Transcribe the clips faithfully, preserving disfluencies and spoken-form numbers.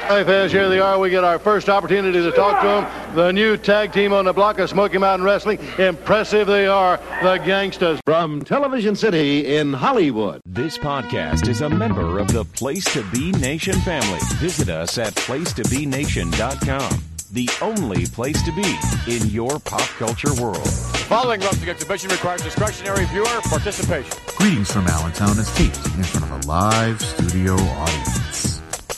As here they are, we get our first opportunity to talk to them. The new tag team on the block of Smoky Mountain Wrestling. Impressive they are, the Gangstas. From Television City in Hollywood. This podcast is a member of the Place to Be Nation family. Visit us at place to be nation dot com. The only place to be in your pop culture world. Following wrestling exhibition requires discretionary viewer participation. Greetings from Allentown is taped in front of a live studio audience.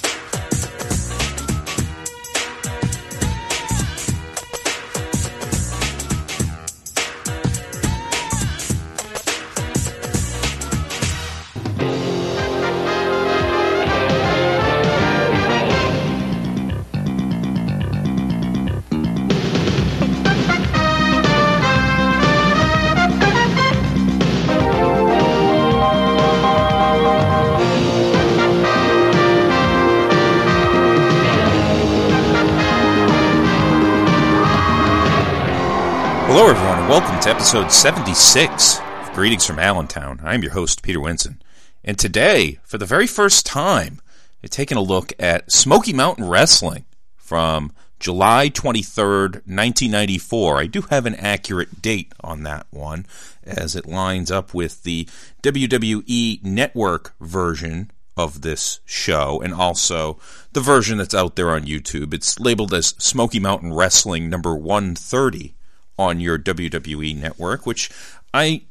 Hello, everyone, and welcome to episode seventy-six of Greetings from Allentown. I'm your host, Peter Winson, and today, for the very first time, we're taking a look at Smoky Mountain Wrestling from July twenty-third, nineteen ninety-four. I do have an accurate date on that one, as it lines up with the W W E Network version of this show, and also the version that's out there on YouTube. It's labeled as Smoky Mountain Wrestling number one thirty. On your W W E network, which I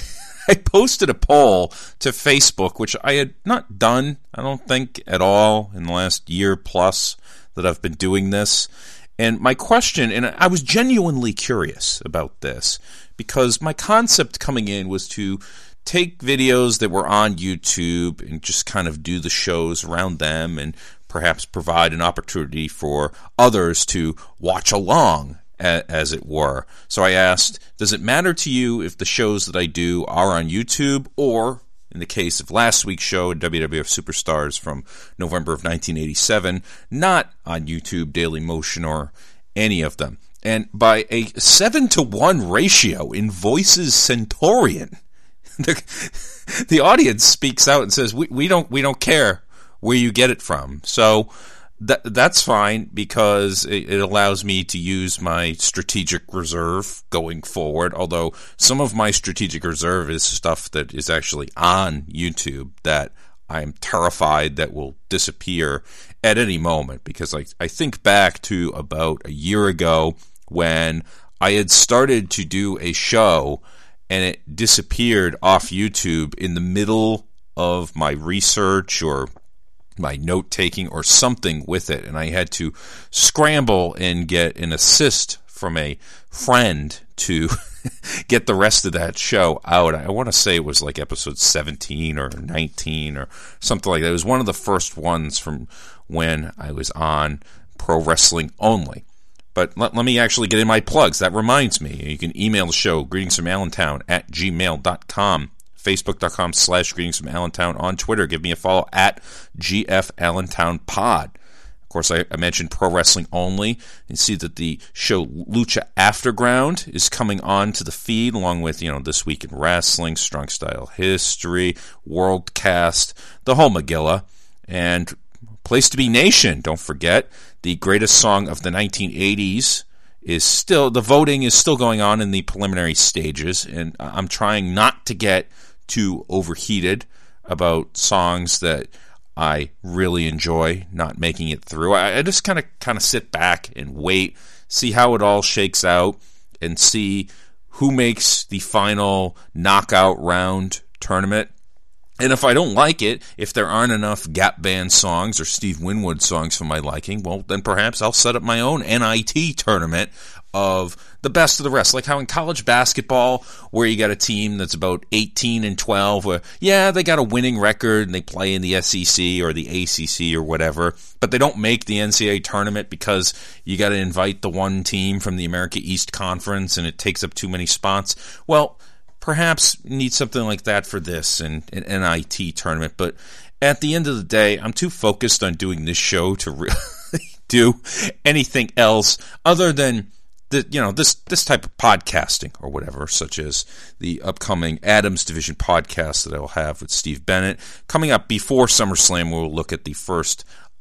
I posted a poll to Facebook, which I had not done, I don't think, at all in the last year plus that I've been doing this. And my question, and I was genuinely curious about this, because my concept coming in was to take videos that were on YouTube and just kind of do the shows around them and perhaps provide an opportunity for others to watch along, as it were. So I asked, does it matter to you if the shows that I do are on YouTube, or, in the case of last week's show, W W F Superstars from November of nineteen eighty-seven, not on YouTube, Daily Motion, or any of them? And by a seven to one ratio in Voices Centurion, the, the audience speaks out and says, we, we don't we don't care where you get it from. So That that's fine, because it, it allows me to use my strategic reserve going forward, although some of my strategic reserve is stuff that is actually on YouTube that I'm terrified that will disappear at any moment, because I, I think back to about a year ago when I had started to do a show and it disappeared off YouTube in the middle of my research or my note-taking or something with it, and I had to scramble and get an assist from a friend to get the rest of that show out. I want to say it was like episode seventeen or nineteen or something like that. It was one of the first ones from when I was on Pro Wrestling Only. But let, let me actually get in my plugs. That reminds me, you can email the show, greetingsfromallentown at gmail dot com. Facebook.com slash Greetings from Allentown. On Twitter, give me a follow at G F Allentown Pod. Of course, I, I mentioned Pro Wrestling Only. You see that the show Lucha Afterground is coming on to the feed, along with, you know, This Week in Wrestling, Strong Style History, Worldcast, the whole Megillah, and Place to Be Nation. Don't forget, the greatest song of the nineteen eighties is still, the voting is still going on in the preliminary stages, and I'm trying not to get too overheated about songs that I really enjoy not making it through. I, I just kind of kind of sit back and wait, see how it all shakes out, and see who makes the final knockout round tournament. And if I don't like it, if there aren't enough Gap Band songs or Steve Winwood songs for my liking, well, then perhaps I'll set up my own N I T tournament of the best of the rest. Like how in college basketball, where you got a team that's about eighteen and twelve, where, yeah, they got a winning record and they play in the S E C or the A C C or whatever, but they don't make the N C double A tournament because you got to invite the one team from the America East Conference and it takes up too many spots. Well, perhaps need something like that for this and an N I T tournament, but at the end of the day, I'm too focused on doing this show to really do anything else other than the, you know, this this type of podcasting or whatever, such as the upcoming Adams Division podcast that I will have with Steve Bennett. Coming up before SummerSlam, we'll look at the first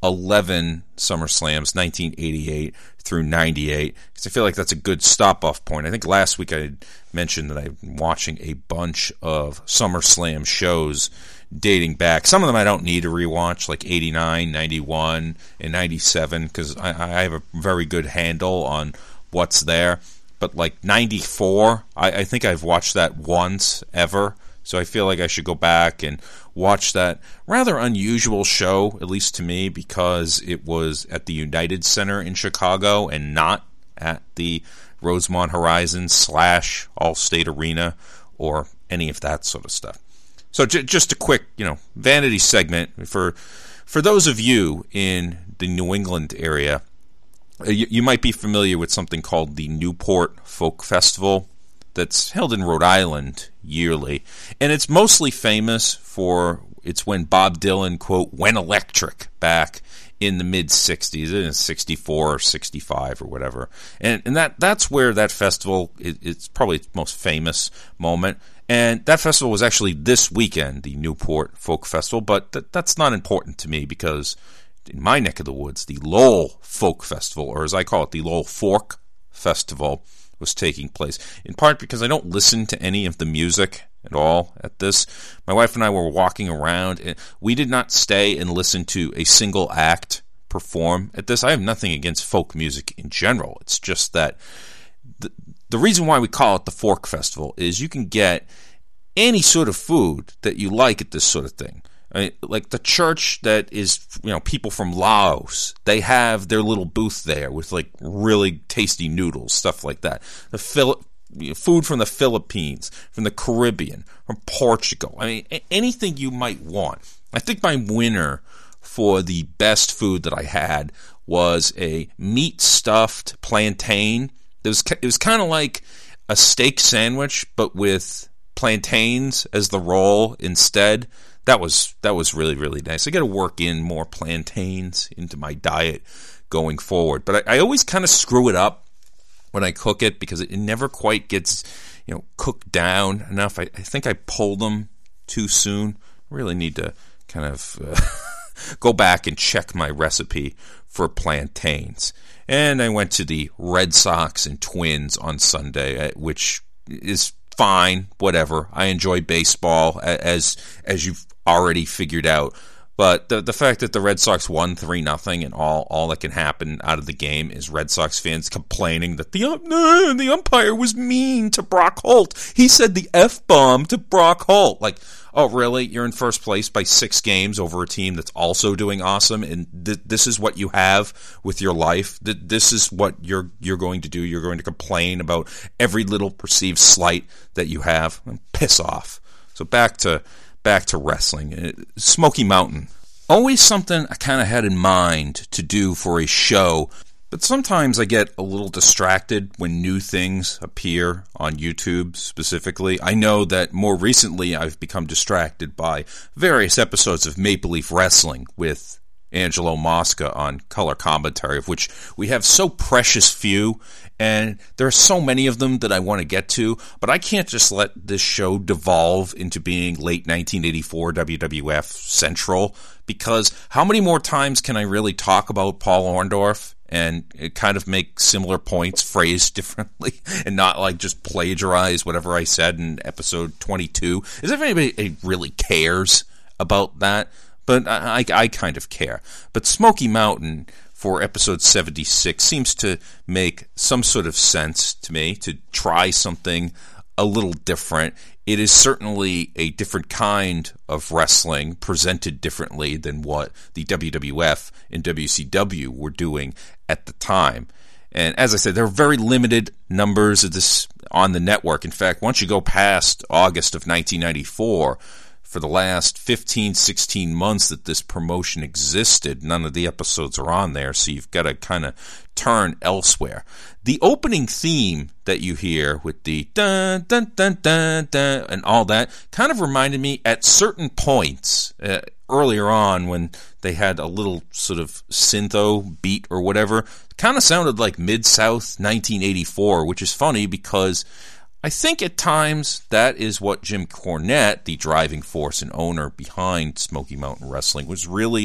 eleven SummerSlams, nineteen eighty-eight through ninety-eight, because I feel like that's a good stop-off point. I think last week I had mentioned that I've been watching a bunch of SummerSlam shows dating back. Some of them I don't need to rewatch, like eighty-nine, ninety-one, and ninety-seven, because I, I have a very good handle on what's there. But like ninety-four, I, I think I've watched that once ever, so I feel like I should go back and watch that rather unusual show, at least to me, because it was at the United Center in Chicago and not at the Rosemont Horizon slash Allstate Arena or any of that sort of stuff. So j- just a quick, you know, vanity segment for for those of you in the New England area. You, you might be familiar with something called the Newport Folk Festival that's held in Rhode Island yearly, and it's mostly famous for it's when Bob Dylan, quote, went electric back in the mid-sixties, in sixty-four or sixty-five or whatever. And and that that's where that festival, it, it's probably its most famous moment. And that festival was actually this weekend, the Newport Folk Festival, but th- that's not important to me because in my neck of the woods, the Lowell Folk Festival, or as I call it, the Lowell Fork Festival, was taking place, in part because I don't listen to any of the music at all at this. My wife and I were walking around, and we did not stay and listen to a single act perform at this. I have nothing against folk music in general. It's just that the, the reason why we call it the Fork Festival is you can get any sort of food that you like at this sort of thing. I mean, like the church that is, you know, people from Laos, they have their little booth there with like really tasty noodles, stuff like that. The Phil- food from the Philippines, from the Caribbean, from Portugal. I mean, a- anything you might want. I think my winner for the best food that I had was a meat stuffed plantain. It was it was kind of like a steak sandwich, but with plantains as the roll instead. That was that was really, really nice. I got to work in more plantains into my diet going forward. But I, I always kind of screw it up when I cook it because it never quite gets, you know, cooked down enough. I, I think I pulled them too soon. I really need to kind of uh, go back and check my recipe for plantains. And I went to the Red Sox and Twins on Sunday, which is fine, whatever. I enjoy baseball, as as you've already figured out. But the the fact that the Red Sox won three nothing and all, all that can happen out of the game is Red Sox fans complaining that the, uh, the umpire was mean to Brock Holt. He said the F-bomb to Brock Holt. Like, oh, really? You're in first place by six games over a team that's also doing awesome, and th- this is what you have with your life? Th- this is what you're you're going to do? You're going to complain about every little perceived slight that you have? Piss off. So back to back to wrestling. Smoky Mountain. Always something I kind of had in mind to do for a show, but sometimes I get a little distracted when new things appear on YouTube specifically. I know that more recently I've become distracted by various episodes of Maple Leaf Wrestling with Angelo Mosca on color commentary, of which we have so precious few, and there are so many of them that I want to get to, but I can't just let this show devolve into being late nineteen eighty-four W W F Central, because how many more times can I really talk about Paul Orndorff and kind of make similar points phrased differently and not like just plagiarize whatever I said in episode twenty-two? Is there anybody really cares about that? But I, I, I kind of care. But Smoky Mountain for episode seventy-six seems to make some sort of sense to me, to try something a little different. It is certainly a different kind of wrestling, presented differently than what the W W F and W C W were doing at the time. And as I said, there are very limited numbers of this on the network. In fact, once you go past August of nineteen ninety-four, for the last fifteen, sixteen months that this promotion existed, none of the episodes are on there, so you've got to kind of turn elsewhere. The opening theme that you hear with the dun, dun, dun, dun, dun, and all that kind of reminded me at certain points uh, earlier on when they had a little sort of syntho beat or whatever. Kind of sounded like Mid-South nineteen eighty-four, which is funny because I think at times that is what Jim Cornette, the driving force and owner behind Smoky Mountain Wrestling, was really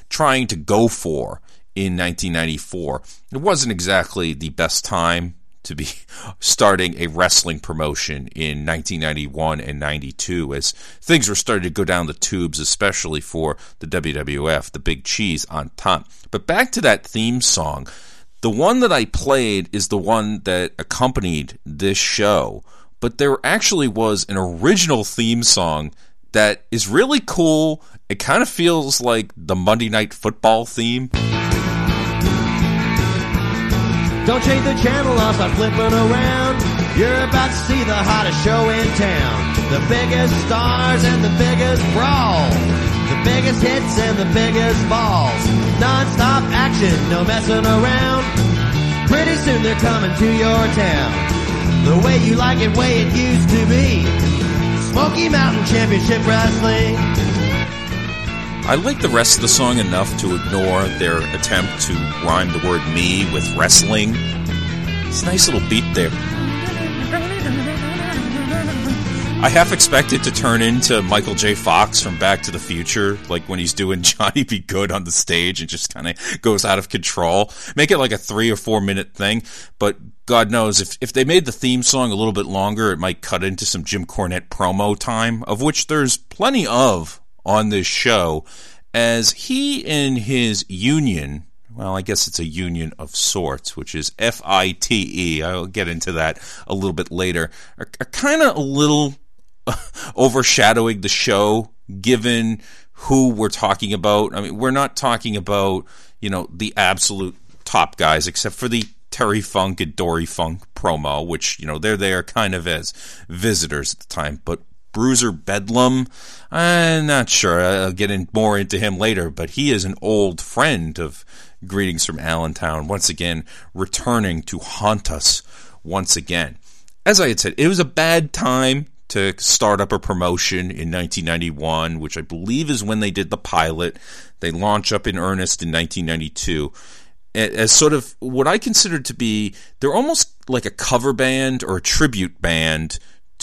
trying to go for in nineteen ninety-four. It wasn't exactly the best time to be starting a wrestling promotion in nineteen ninety-one and ninety-two, as things were starting to go down the tubes, especially for the W W F, the big cheese on top. But back to that theme song, the one that I played is the one that accompanied this show, but there actually was an original theme song that is really cool. It kind of feels like the Monday Night Football theme. Don't change the channel, I'll start flipping around. You're about to see the hottest show in town. The biggest stars and the biggest brawls. The biggest hits and the biggest balls. Non-stop action, no messing around. Pretty soon they're coming to your town. The way you like it, way it used to be. Smoky Mountain Championship Wrestling. I like the rest of the song enough to ignore their attempt to rhyme the word me with wrestling. It's a nice little beat there. I half expected to turn into Michael J. Fox from Back to the Future, like when he's doing Johnny Be Good on the stage and just kind of goes out of control. Make it like a three or four minute thing, but God knows, if, if they made the theme song a little bit longer, it might cut into some Jim Cornette promo time, of which there's plenty of on this show, as he and his union, well, I guess it's a union of sorts, which is F I T E, I'll get into that a little bit later, are, are kind of a little overshadowing the show, given who we're talking about. I mean, we're not talking about, you know, the absolute top guys, except for the Terry Funk and Dory Funk promo, which, you know, they're there kind of as visitors at the time, but Bruiser Bedlam, I'm not sure. I'll get in more into him later, but he is an old friend of Greetings from Allentown, once again returning to haunt us once again. As I had said, it was a bad time to start up a promotion in nineteen ninety-one, which I believe is when they did the pilot. They launch up in earnest in nineteen ninety-two as sort of what I consider to be, they're almost like a cover band or a tribute band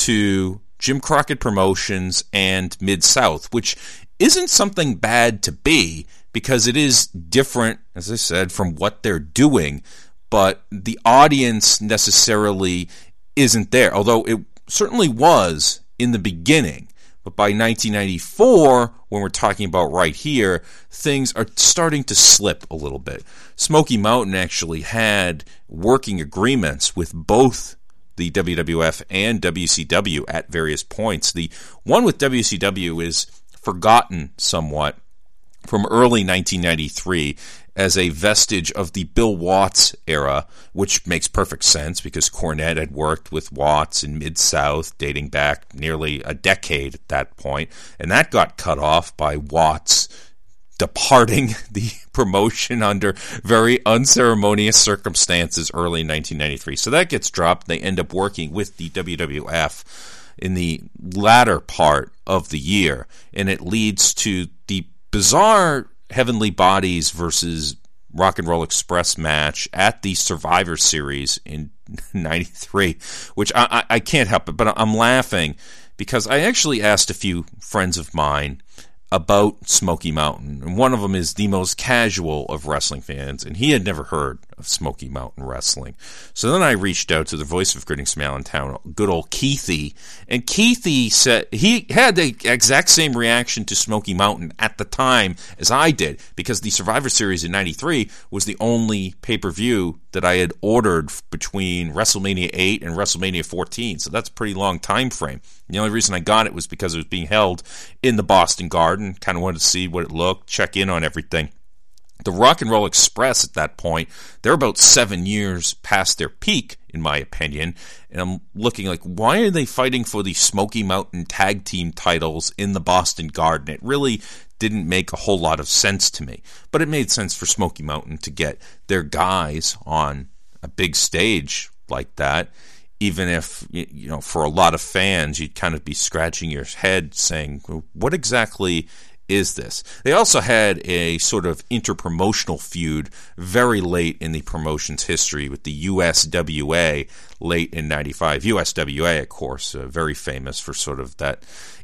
to Jim Crockett Promotions and Mid-South, which isn't something bad to be, because it is different, as I said, from what they're doing, but the audience necessarily isn't there, although it certainly was in the beginning. But by nineteen ninety-four, when we're talking about right here, things are starting to slip a little bit. Smoky Mountain actually had working agreements with both the W W F and W C W at various points. The one with W C W is forgotten somewhat from early nineteen ninety-three as a vestige of the Bill Watts era, which makes perfect sense because Cornette had worked with Watts in Mid-South dating back nearly a decade at that point, and that got cut off by Watts departing the promotion under very unceremonious circumstances early in nineteen ninety-three. So that gets dropped. They end up working with the W W F in the latter part of the year, and it leads to the bizarre Heavenly Bodies versus Rock and Roll Express match at the Survivor Series in ninety-three, which I, I, I can't help it, but I'm laughing because I actually asked a few friends of mine about Smoky Mountain, and one of them is the most casual of wrestling fans, and he had never heard of Smoky Mountain Wrestling. So then I reached out to the voice of Greetings from Allentown, good old Keithy, and Keithy said he had the exact same reaction to Smoky Mountain at the time as I did, because the Survivor Series in ninety-three was the only pay-per-view that I had ordered between WrestleMania eight and WrestleMania fourteen, so that's a pretty long time frame. The only reason I got it was because it was being held in the Boston Garden. Kind of wanted to see what it looked, check in on everything. The Rock and Roll Express at that point, they're about seven years past their peak, in my opinion. And I'm looking like, why are they fighting for the Smoky Mountain tag team titles in the Boston Garden? It really didn't make a whole lot of sense to me. But it made sense for Smoky Mountain to get their guys on a big stage like that. Even if, you know, for a lot of fans, you'd kind of be scratching your head saying, well, what exactly is this? They also had a sort of interpromotional feud very late in the promotion's history with the U S W A late in ninety-five. U S W A, of course, uh, very famous for sort of that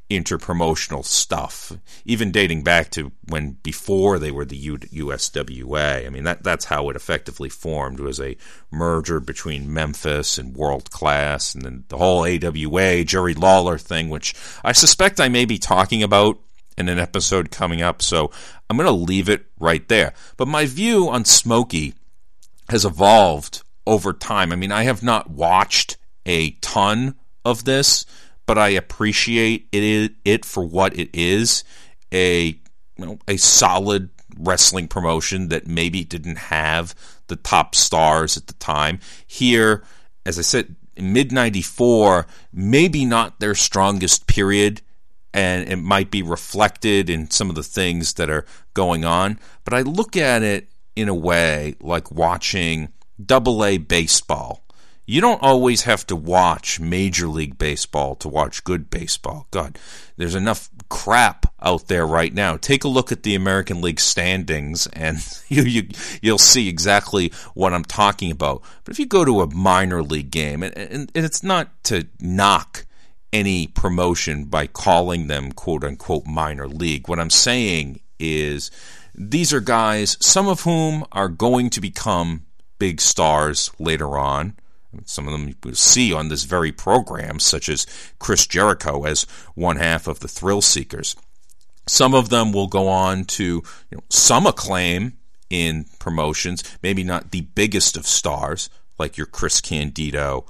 interpromotional stuff, even dating back to when before they were the U- USWA. I mean, that that's how it effectively formed, was a merger between Memphis and World Class, and then the whole A W A, Jerry Lawler thing, which I suspect I may be talking about in an episode coming up, so I'm going to leave it right there. But my view on Smokey has evolved over time. I mean, I have not watched a ton of this, but I appreciate it it for what it is, a you know, a solid wrestling promotion that maybe didn't have the top stars at the time. Here, as I said, in mid ninety-four, maybe not their strongest period, and it might be reflected in some of the things that are going on, but I look at it in a way like watching double A baseball. You don't always have to watch Major League Baseball to watch good baseball. God, there's enough crap out there right now. Take a look at the American League standings, and you, you, you'll see exactly what I'm talking about. But if you go to a minor league game, and, and, and it's not to knock any promotion by calling them quote-unquote minor league. What I'm saying is these are guys, some of whom are going to become big stars later on. Some of them you see on this very program, such as Chris Jericho as one half of the Thrill Seekers. Some of them will go on to you know, some acclaim in promotions, maybe not the biggest of stars, like your Chris Candido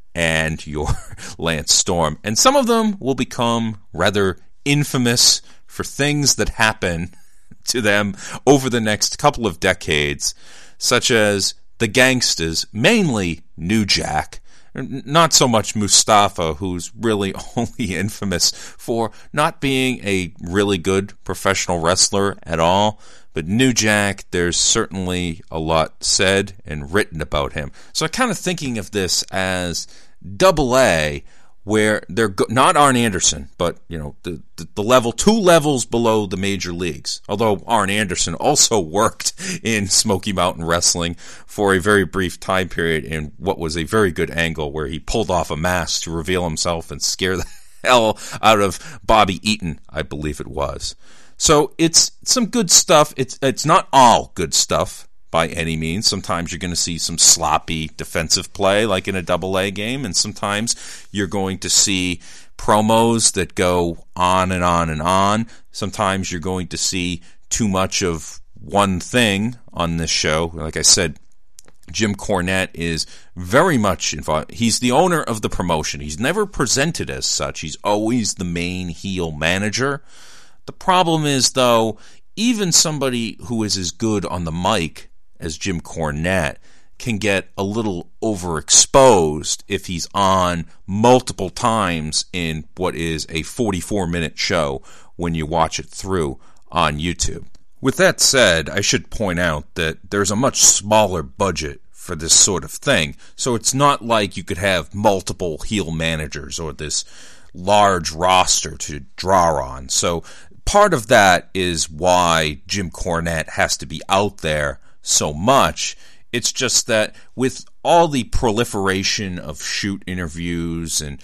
and your Lance Storm. And some of them will become rather infamous for things that happen to them over the next couple of decades, such as the Gangstas, mainly New Jack, not so much Mustafa, who's really only infamous for not being a really good professional wrestler at all, but New Jack, there's certainly a lot said and written about him. So I'm kind of thinking of this as double A, where they're go- not Arn Anderson, but you know the, the the level two levels below the major leagues. Although Arn Anderson also worked in Smoky Mountain Wrestling for a very brief time period in what was a very good angle where he pulled off a mask to reveal himself and scare the hell out of Bobby Eaton, I believe it was. So it's some good stuff. It's it's not all good stuff by any means. Sometimes you're going to see some sloppy defensive play like in a double A game, and sometimes you're going to see promos that go on and on and on. Sometimes you're going to see too much of one thing on this show. Like I said, Jim Cornette is very much involved. He's the owner of the promotion. He's never presented as such. He's always the main heel manager. The problem is, though, even somebody who is as good on the mic as Jim Cornette can get a little overexposed if he's on multiple times in what is a forty-four minute show when you watch it through on YouTube. With that said, I should point out that there's a much smaller budget for this sort of thing, so it's not like you could have multiple heel managers or this large roster to draw on. So part of that is why Jim Cornette has to be out there so much. It's just that with all the proliferation of shoot interviews and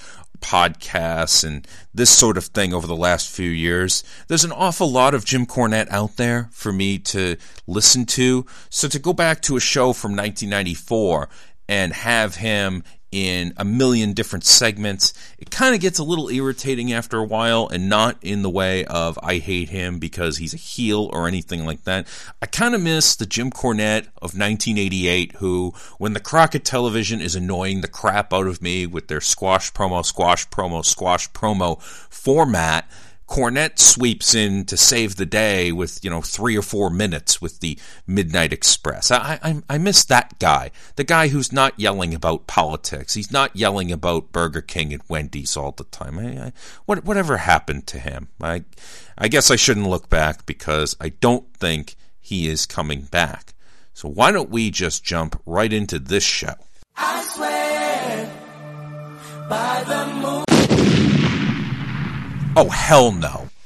podcasts and this sort of thing over the last few years, there's an awful lot of Jim Cornette out there for me to listen to. So to go back to a show from nineteen ninety-four and have him in a million different segments, it kind of gets a little irritating after a while, and not in the way of I hate him because he's a heel or anything like that. I kind of miss the Jim Cornette of nineteen eighty-eight who, when the Crockett Television is annoying the crap out of me with their squash promo, squash promo, squash promo format, Cornette sweeps in to save the day with, you know, three or four minutes with the Midnight Express. I, I I miss that guy. The guy who's not yelling about politics. He's not yelling about Burger King and Wendy's all the time. I, I, what whatever happened to him? I I guess I shouldn't look back because I don't think he is coming back. So why don't we just jump right into this show? I swear by the moon. Oh, hell no.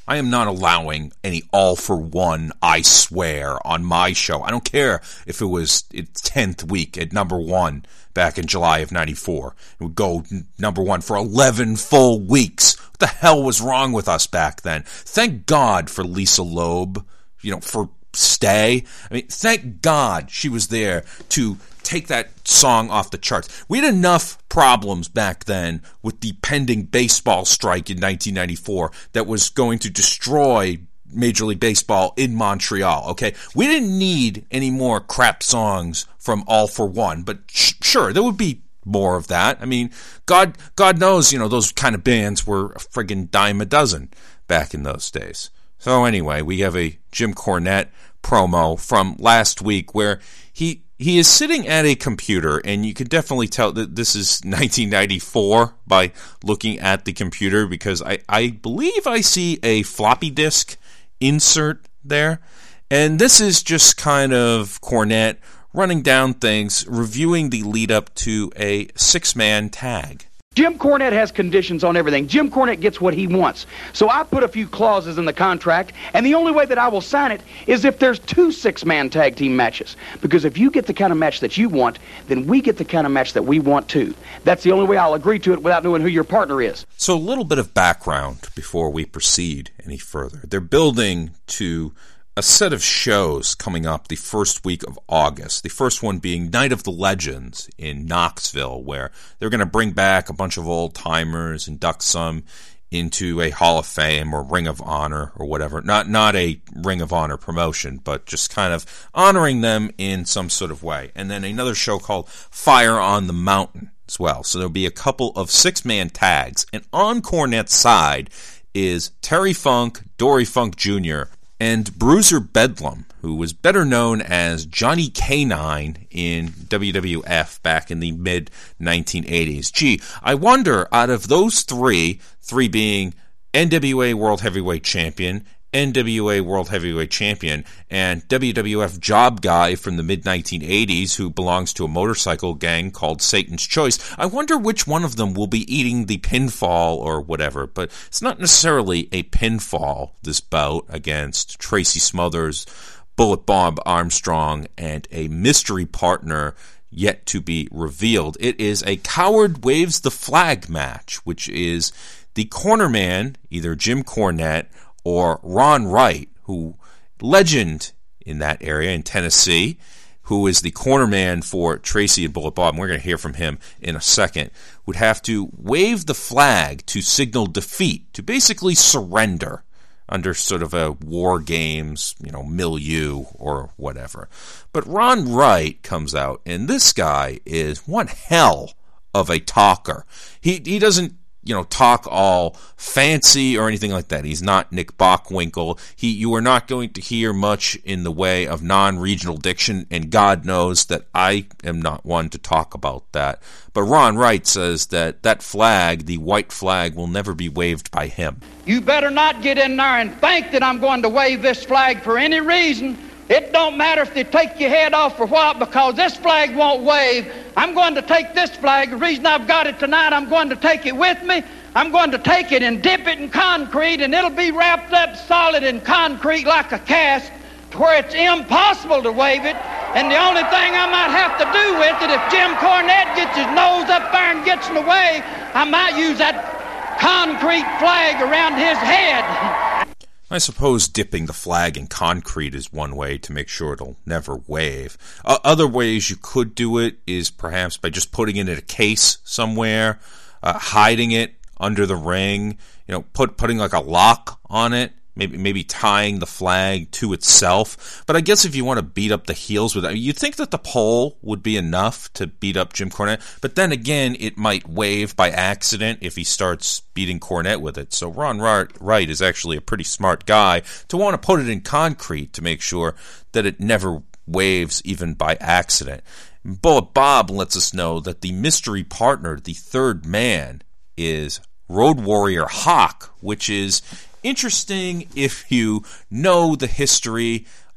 I am not allowing any all for one, I swear, on my show. I don't care if it was its tenth week at number one back in July of ninety-four. It would go number one for eleven full weeks. What the hell was wrong with us back then? Thank God for Lisa Loeb, you know, for Stay. I mean, thank God she was there to take that song off the charts. We had enough problems back then with the pending baseball strike in nineteen ninety-four that was going to destroy Major League Baseball in Montreal, okay? We didn't need any more crap songs from All for One, but sh- sure, there would be more of that. I mean, God God knows, you know, those kind of bands were a friggin' dime a dozen back in those days. So anyway, we have a Jim Cornette promo from last week where he he is sitting at a computer, and you can definitely tell that this is nineteen ninety-four by looking at the computer, because I, I believe I see a floppy disk insert there. And this is just kind of Cornette running down things, reviewing the lead up to a six-man tag. Jim Cornette has conditions on everything. Jim Cornette gets what he wants. So I put a few clauses in the contract, and the only way that I will sign it is if there's two six-man tag team matches. Because if you get the kind of match that you want, then we get the kind of match that we want too. That's the only way I'll agree to it without knowing who your partner is. So a little bit of background before we proceed any further. They're building to a set of shows coming up the first week of August. The first one being Night of the Legends in Knoxville, where they're going to bring back a bunch of old-timers, induct some into a Hall of Fame or Ring of Honor or whatever. Not not a Ring of Honor promotion, but just kind of honoring them in some sort of way. And then another show called Fire on the Mountain as well. So there'll be a couple of six-man tags. And on Cornette's side is Terry Funk, Dory Funk Junior, and Bruiser Bedlam, who was better known as Johnny K nine in W W F back in the mid nineteen eighties. Gee, I wonder, out of those three, three being N W A World Heavyweight Champion, N W A World Heavyweight Champion, and W W F job guy from the mid nineteen eighties who belongs to a motorcycle gang called Satan's Choice, I wonder which one of them will be eating the pinfall or whatever. But it's not necessarily a pinfall, this bout against Tracy Smothers, Bullet Bob Armstrong, and a mystery partner yet to be revealed. It is a Coward Waves the Flag match, which is the cornerman, either Jim Cornette or Ron Wright, who legend in that area in Tennessee, who is the cornerman for Tracy and Bullet Bob, and we're going to hear from him in a second, would have to wave the flag to signal defeat, to basically surrender under sort of a war games, you know, milieu or whatever. But Ron Wright comes out, and this guy is one hell of a talker. He he doesn't you know, talk all fancy or anything like that. He's not Nick Bockwinkel. He, you are not going to hear much in the way of non-regional diction, and God knows that I am not one to talk about that. But Ron Wright says that that flag, the white flag, will never be waved by him. You better not get in there and think that I'm going to wave this flag for any reason. It don't matter if they take your head off or what, because this flag won't wave. I'm going to take this flag. The reason I've got it tonight, I'm going to take it with me. I'm going to take it and dip it in concrete, and it'll be wrapped up solid in concrete like a cast, to where it's impossible to wave it. And the only thing I might have to do with it, if Jim Cornette gets his nose up there and gets in the way, I might use that concrete flag around his head. I suppose dipping the flag in concrete is one way to make sure it'll never wave. Uh, other ways you could do it is perhaps by just putting it in a case somewhere, uh, hiding it under the ring, you know, put putting like a lock on it, maybe maybe tying the flag to itself. But I guess if you want to beat up the heels with it, you'd think that the pole would be enough to beat up Jim Cornette. But then again, it might wave by accident if he starts beating Cornette with it. So Ron Wright is actually a pretty smart guy to want to put it in concrete to make sure that it never waves even by accident. Bullet Bob lets us know that the mystery partner, the third man, is Road Warrior Hawk, which is interesting if you know the history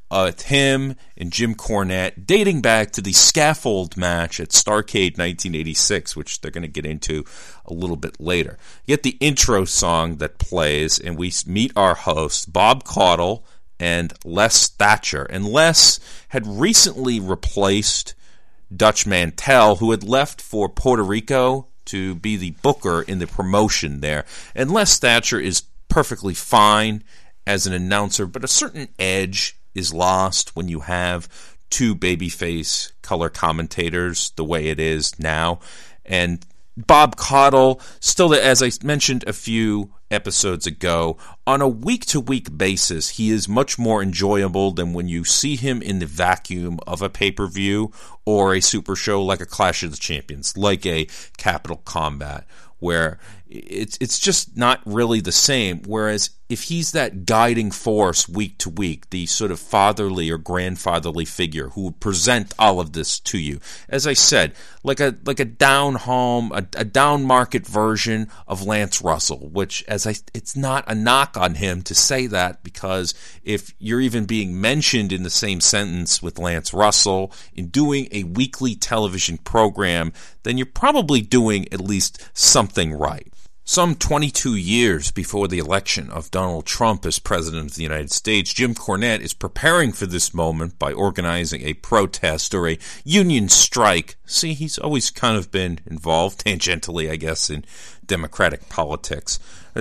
uh, with him and Jim Cornette, dating back to the scaffold match at Starrcade nineteen eighty-six, which they're going to get into a little bit later. You get the intro song that plays, and we meet our hosts, Bob Caudle and Les Thatcher. And Les had recently replaced Dutch Mantell, who had left for Puerto Rico to be the booker in the promotion there. And Les Thatcher is perfectly fine as an announcer, but a certain edge is lost when you have two babyface color commentators the way it is now. And Bob Caudle, still, as I mentioned a few episodes ago, on a week-to-week basis, he is much more enjoyable than when you see him in the vacuum of a pay-per-view or a super show like a Clash of the Champions, like a Capital Combat, where it's it's just not really the same. Whereas if he's that guiding force week to week, the sort of fatherly or grandfatherly figure who would present all of this to you, as I said, like a like a down home, a, a down market version of Lance Russell, which as I it's not a knock on him to say that, because if you're even being mentioned in the same sentence with Lance Russell in doing a weekly television program, then you're probably doing at least something right. Some twenty-two years before the election of Donald Trump as President of the United States, Jim Cornette is preparing for this moment by organizing a protest or a union strike. See, he's always kind of been involved, tangentially, I guess, in Democratic politics.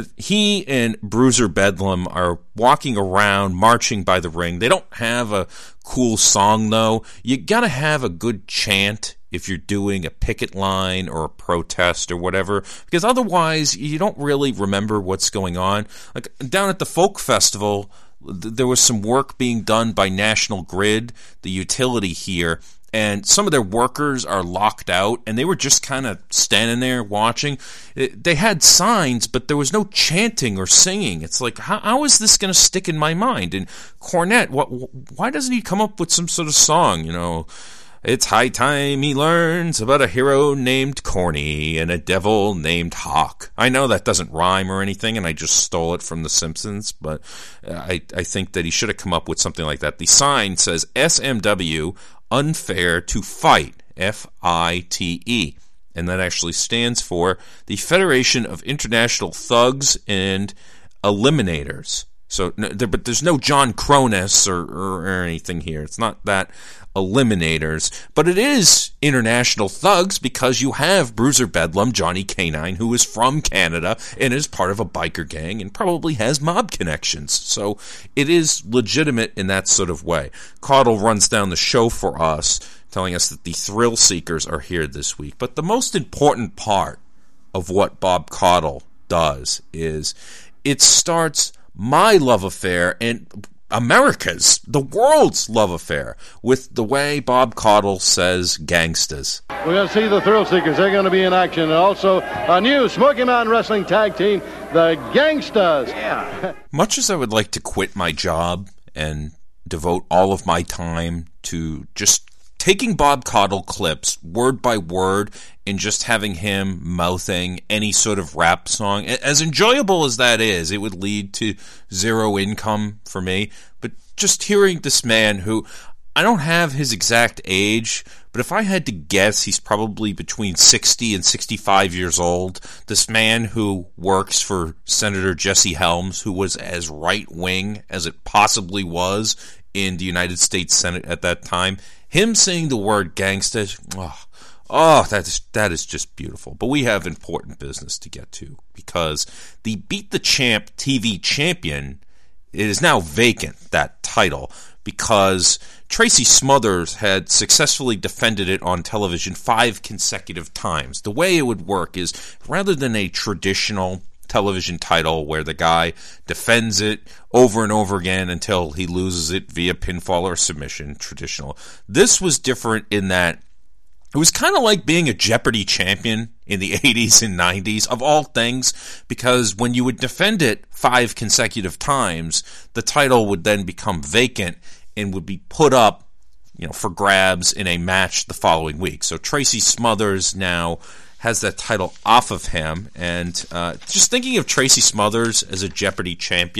He and Bruiser Bedlam are walking around, marching by the ring. They don't have a cool song, though. You gotta have a good chant if you're doing a picket line or a protest or whatever, because otherwise you don't really remember what's going on. Like down at the Folk Festival, th- there was some work being done by National Grid, the utility here, and some of their workers are locked out, and they were just kind of standing there watching. It, they had signs, but there was no chanting or singing. It's like, how, how is this going to stick in my mind? And Cornette, what, why doesn't he come up with some sort of song, you know? It's high time he learns about a hero named Corny and a devil named Hawk. I know that doesn't rhyme or anything, and I just stole it from The Simpsons, but I, I think that he should have come up with something like that. The sign says S M W, Unfair to Fight, F I T E, and that actually stands for the Federation of International Thugs and Eliminators. So, but there's no John Cronus or, or, or anything here. It's not that Eliminators, but it is International Thugs because you have Bruiser Bedlam, Johnny Canine, who is from Canada and is part of a biker gang and probably has mob connections. So it is legitimate in that sort of way. Caudle runs down the show for us, telling us that the Thrill Seekers are here this week. But the most important part of what Bob Caudle does is it starts my love affair and America's, the world's love affair with the way Bob Caudle says gangstas. We're going to see the Thrill Seekers. They're going to be in action. And also a new Smoky Mountain Wrestling tag team, the Gangstas. Yeah. Much as I would like to quit my job and devote all of my time to just taking Bob Caudle clips word by word and just having him mouthing any sort of rap song, as enjoyable as that is, it would lead to zero income for me. But just hearing this man who, I don't have his exact age, but if I had to guess, he's probably between sixty and sixty-five years old. This man who works for Senator Jesse Helms, who was as right-wing as it possibly was in the United States Senate at that time. Him saying the word gangsta, oh, oh, that is that is just beautiful. But we have important business to get to because the Beat the Champ T V champion, it is now vacant, that title, because Tracy Smothers had successfully defended it on television five consecutive times. The way it would work is rather than a traditional television title where the guy defends it over and over again until he loses it via pinfall or submission, traditional. This was different in that it was kind of like being a Jeopardy champion in the eighties and nineties, of all things, because when you would defend it five consecutive times, the title would then become vacant and would be put up, you know, for grabs in a match the following week. So Tracy Smothers now has that title off of him, and uh, just thinking of Tracy Smothers as a Jeopardy champion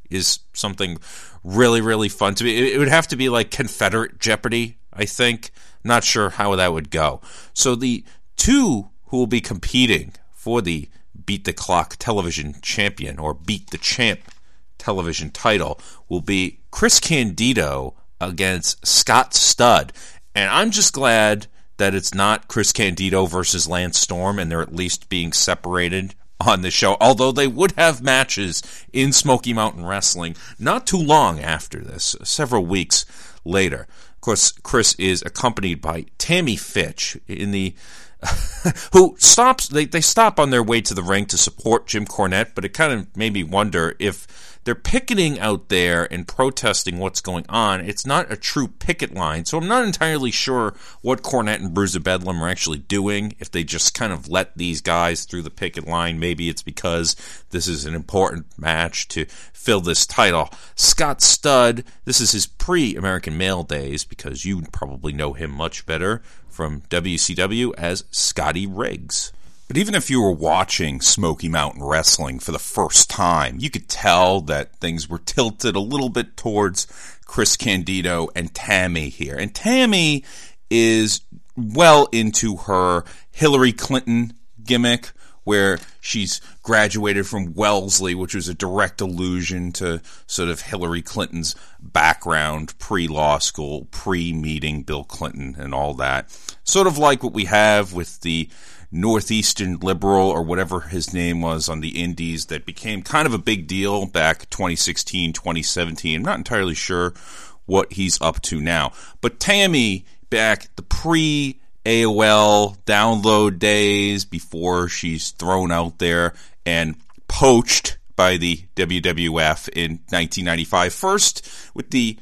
is something really, really fun to be. It would have to be like Confederate Jeopardy, I think. Not sure how that would go. So the two who will be competing for the Beat the Clock television champion or Beat the Champ television title will be Chris Candido against Scott Studd. And I'm just glad that it's not Chris Candido versus Lance Storm and they're at least being separated on the show, although they would have matches in Smoky Mountain Wrestling not too long after this, several weeks later. Of course, Chris is accompanied by Tammy Fitch in the who stops they, they stop on their way to the ring to support Jim Cornette, but it kind of made me wonder if they're picketing out there and protesting what's going on. It's not a true picket line, so I'm not entirely sure what Cornette and Bruiser Bedlam are actually doing, if they just kind of let these guys through the picket line. Maybe it's because this is an important match to fill this title. Scott Studd, this is his pre-American Male days, because you probably know him much better from W C W as Scotty Riggs. But even if you were watching Smoky Mountain Wrestling for the first time, you could tell that things were tilted a little bit towards Chris Candido and Tammy here. And Tammy is well into her Hillary Clinton gimmick, where she's graduated from Wellesley, which was a direct allusion to sort of Hillary Clinton's background, pre-law school, pre-meeting Bill Clinton and all that. Sort of like what we have with the Northeastern Liberal, or whatever his name was, on the Indies, that became kind of a big deal back twenty sixteen, twenty seventeen. I'm not entirely sure what he's up to now. But Tammy, back the pre-A O L download days, before she's thrown out there and poached by the W W F in nineteen ninety-five. First, with the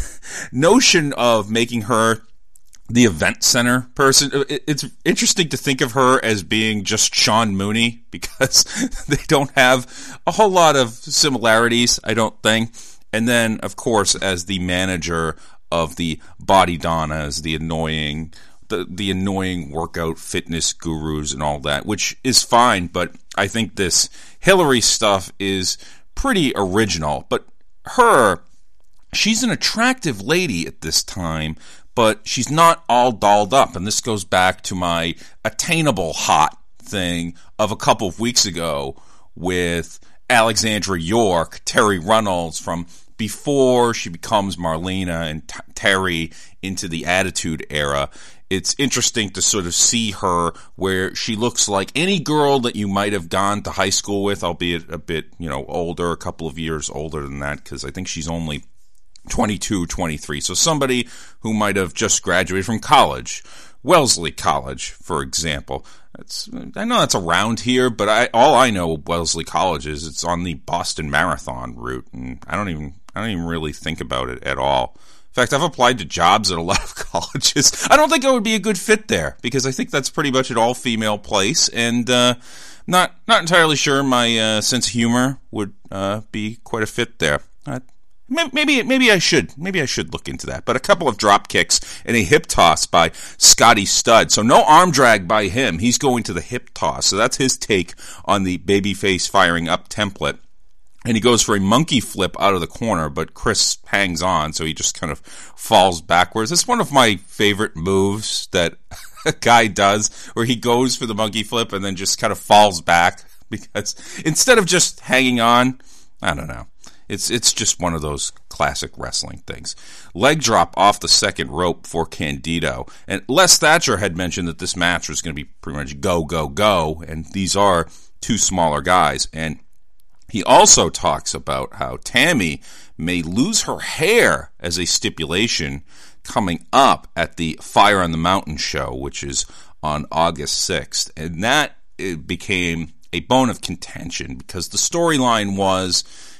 notion of making her the event center person. It's interesting to think of her as being just Sean Mooney, because they don't have a whole lot of similarities, I don't think. And then, of course, as the manager of the Body Donnas, the annoying, the, the annoying workout fitness gurus and all that, which is fine, but I think this Hillary stuff is pretty original. But her, she's an attractive lady at this time, but she's not all dolled up. And this goes back to my attainable hot thing of a couple of weeks ago with Alexandra York, Terry Runnels, from before she becomes Marlena and T- Terry into the Attitude Era. It's interesting to sort of see her where she looks like any girl that you might have gone to high school with, albeit a bit, you know, older, a couple of years older than that, because I think she's only twenty-two, twenty-three. So somebody who might have just graduated from college, Wellesley College, for example. It's, I know that's around here, but I, all I know of Wellesley College is it's on the Boston Marathon route, and I don't even I don't even really think about it at all. In fact, I've applied to jobs at a lot of colleges. I don't think I would be a good fit there, because I think that's pretty much an all-female place, and uh, not not entirely sure my uh, sense of humor would uh, be quite a fit there. I, Maybe maybe I should maybe I should look into that. But a couple of drop kicks and a hip toss by Scotty Studd. So no arm drag by him. He's going to the hip toss. So that's his take on the babyface firing up template. And he goes for a monkey flip out of the corner, but Chris hangs on, so he just kind of falls backwards. It's one of my favorite moves that a guy does, where he goes for the monkey flip and then just kind of falls back, because instead of just hanging on, I don't know. It's it's just one of those classic wrestling things. Leg drop off the second rope for Candido. And Les Thatcher had mentioned that this match was going to be pretty much go, go, go. And these are two smaller guys. And he also talks about how Tammy may lose her hair as a stipulation coming up at the Fire on the Mountain show, which is on August sixth. And that it became a bone of contention, because the storyline was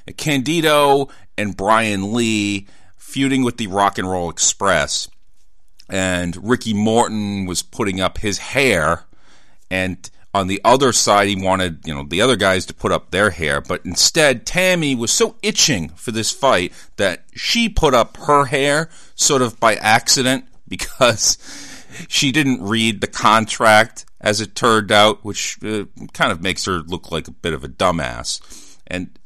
Candido and Brian Lee feuding with the Rock and Roll Express, and Ricky Morton was putting up his hair, and on the other side he wanted, you know, the other guys to put up their hair, but instead Tammy was so itching for this fight that she put up her hair sort of by accident, because she didn't read the contract, as it turned out, which uh, kind of makes her look like a bit of a dumbass. And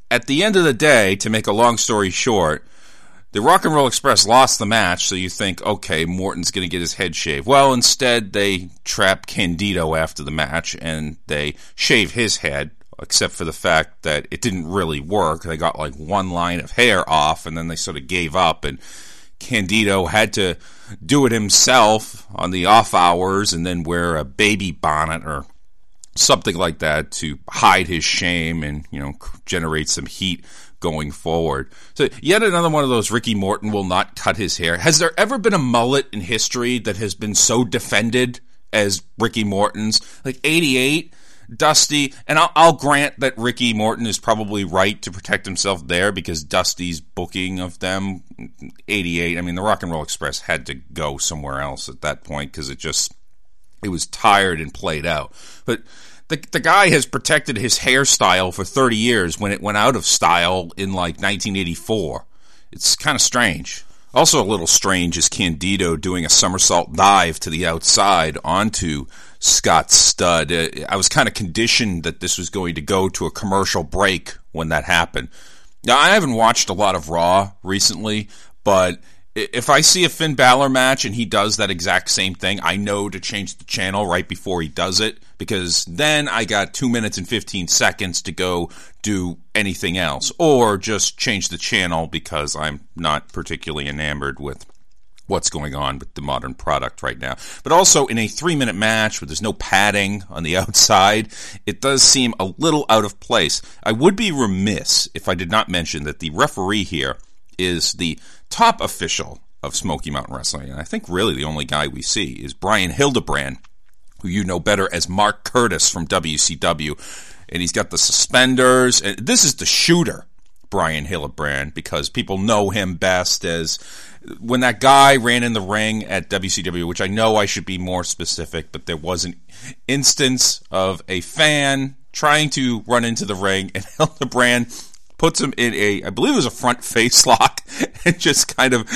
at the end of the day, to make a long story short, the Rock and Roll Express lost the match, so you think, okay, Morton's going to get his head shaved. Well, instead, they trap Candido after the match, and they shave his head, except for the fact that it didn't really work. They got like one line of hair off, and then they sort of gave up, and Candido had to do it himself on the off hours and then wear a baby bonnet or something like that to hide his shame and, you know, generate some heat going forward. So yet another one of those Ricky Morton will not cut his hair. Has there ever been a mullet in history that has been so defended as Ricky Morton's? Like eighty-eight, Dusty, and I'll, I'll grant that Ricky Morton is probably right to protect himself there because Dusty's booking of them, eighty-eight, I mean, the Rock and Roll Express had to go somewhere else at that point because it just, it was tired and played out. But The, the guy has protected his hairstyle for thirty years when it went out of style in like nineteen eighty-four. It's kind of strange. Also a little strange is Candido doing a somersault dive to the outside onto Scott Studd. Uh, I was kind of conditioned that this was going to go to a commercial break when that happened. Now, I haven't watched a lot of Raw recently, but if I see a Finn Balor match and he does that exact same thing, I know to change the channel right before he does it, because then I got two minutes and fifteen seconds to go do anything else, or just change the channel because I'm not particularly enamored with what's going on with the modern product right now. But also in a three-minute match where there's no padding on the outside, it does seem a little out of place. I would be remiss if I did not mention that the referee here is the top official of Smoky Mountain Wrestling, and I think really the only guy we see is Brian Hildebrand, who you know better as Mark Curtis from W C W, and he's got the suspenders, and this is the shooter, Brian Hildebrand, because people know him best as when that guy ran in the ring at W C W, which I know I should be more specific, but there was an instance of a fan trying to run into the ring, and Hildebrand puts him in a, I believe it was a front face lock, and just kind of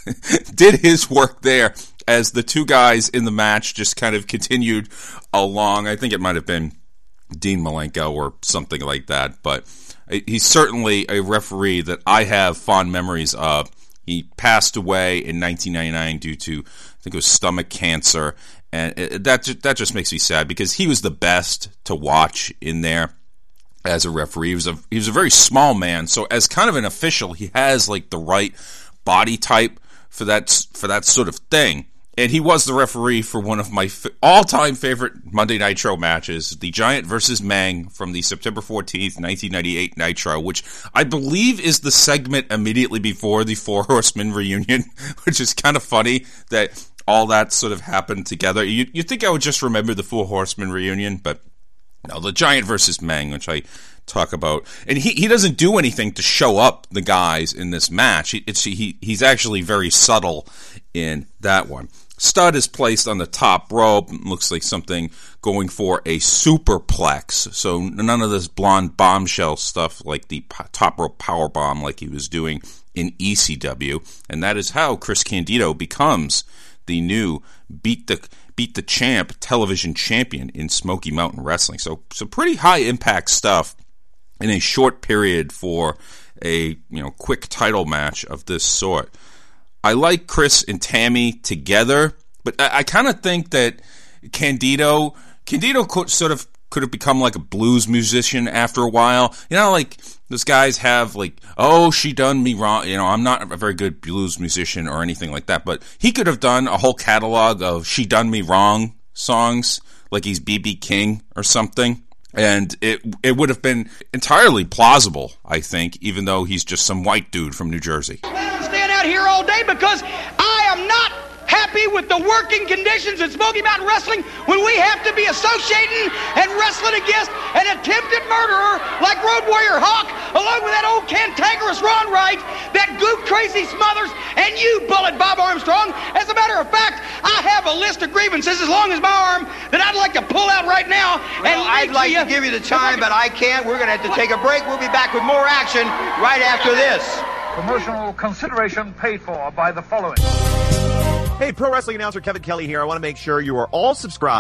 did his work there as the two guys in the match just kind of continued along. I think it might have been Dean Malenko or something like that, but he's certainly a referee that I have fond memories of. He passed away in nineteen ninety-nine due to, I think it was stomach cancer, and that that just makes me sad because he was the best to watch in there. As a referee, he was a he was a very small man, so as kind of an official, he has like the right body type for that for that sort of thing. And he was the referee for one of my f- all-time favorite Monday Nitro matches, the Giant versus Mang from the September fourteenth, nineteen ninety-eight Nitro, which I believe is the segment immediately before the Four Horsemen reunion, which is kind of funny that all that sort of happened together. You you think I would just remember the Four Horsemen reunion, but no, the Giant versus Mang, which I talk about, and he, he doesn't do anything to show up the guys in this match. He, it's, he he's actually very subtle in that one. Studd is placed on the top rope. Looks like something going for a superplex. So none of this blonde bombshell stuff like the top rope power bomb like he was doing in E C W. And that is how Chris Candido becomes the new beat the beat the champ television champion in Smoky Mountain Wrestling. So some pretty high impact stuff in a short period for a, you know, quick title match of this sort. I like Chris and Tammy together, but I, I kind of think that Candido, Candido could sort of could have become like a blues musician after a while. You know, like those guys have like, oh, she done me wrong. You know, I'm not a very good blues musician or anything like that, but he could have done a whole catalog of she done me wrong songs, like he's B B King or something. And it it would have been entirely plausible, I think, even though he's just some white dude from New Jersey. I'm staying out here all day because I am not happy with the working conditions in Smoky Mountain Wrestling when we have to be associating and wrestling against an attempted murderer like Road Warrior Hawk, along with that old cantankerous Ron Wright, that goof Tracy Smothers, and you, Bullet Bob Armstrong. As a matter of fact, I have a list of grievances as long as my arm that I'd like to pull out right now. Well, and I'd like to, to give you the time, but I can't. We're going to have to take a break. We'll be back with more action right after this. Promotional consideration paid for by the following. Hey, pro wrestling announcer Kevin Kelly here. I want to make sure you are all subscribed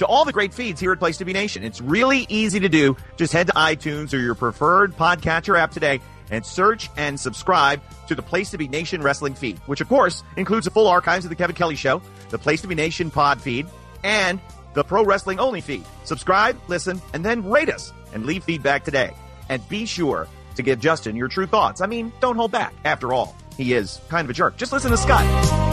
to all the great feeds here at Place to Be Nation. It's really easy to do. Just head to iTunes or your preferred podcatcher app today and search and subscribe to the Place to Be Nation wrestling feed, which of course includes the full archives of the Kevin Kelly Show, the Place to Be Nation pod feed, and the Pro Wrestling Only feed. Subscribe, listen, and then rate us and leave feedback today. And be sure to give Justin your true thoughts. I mean, don't hold back. After all, he is kind of a jerk. Just listen to Scott.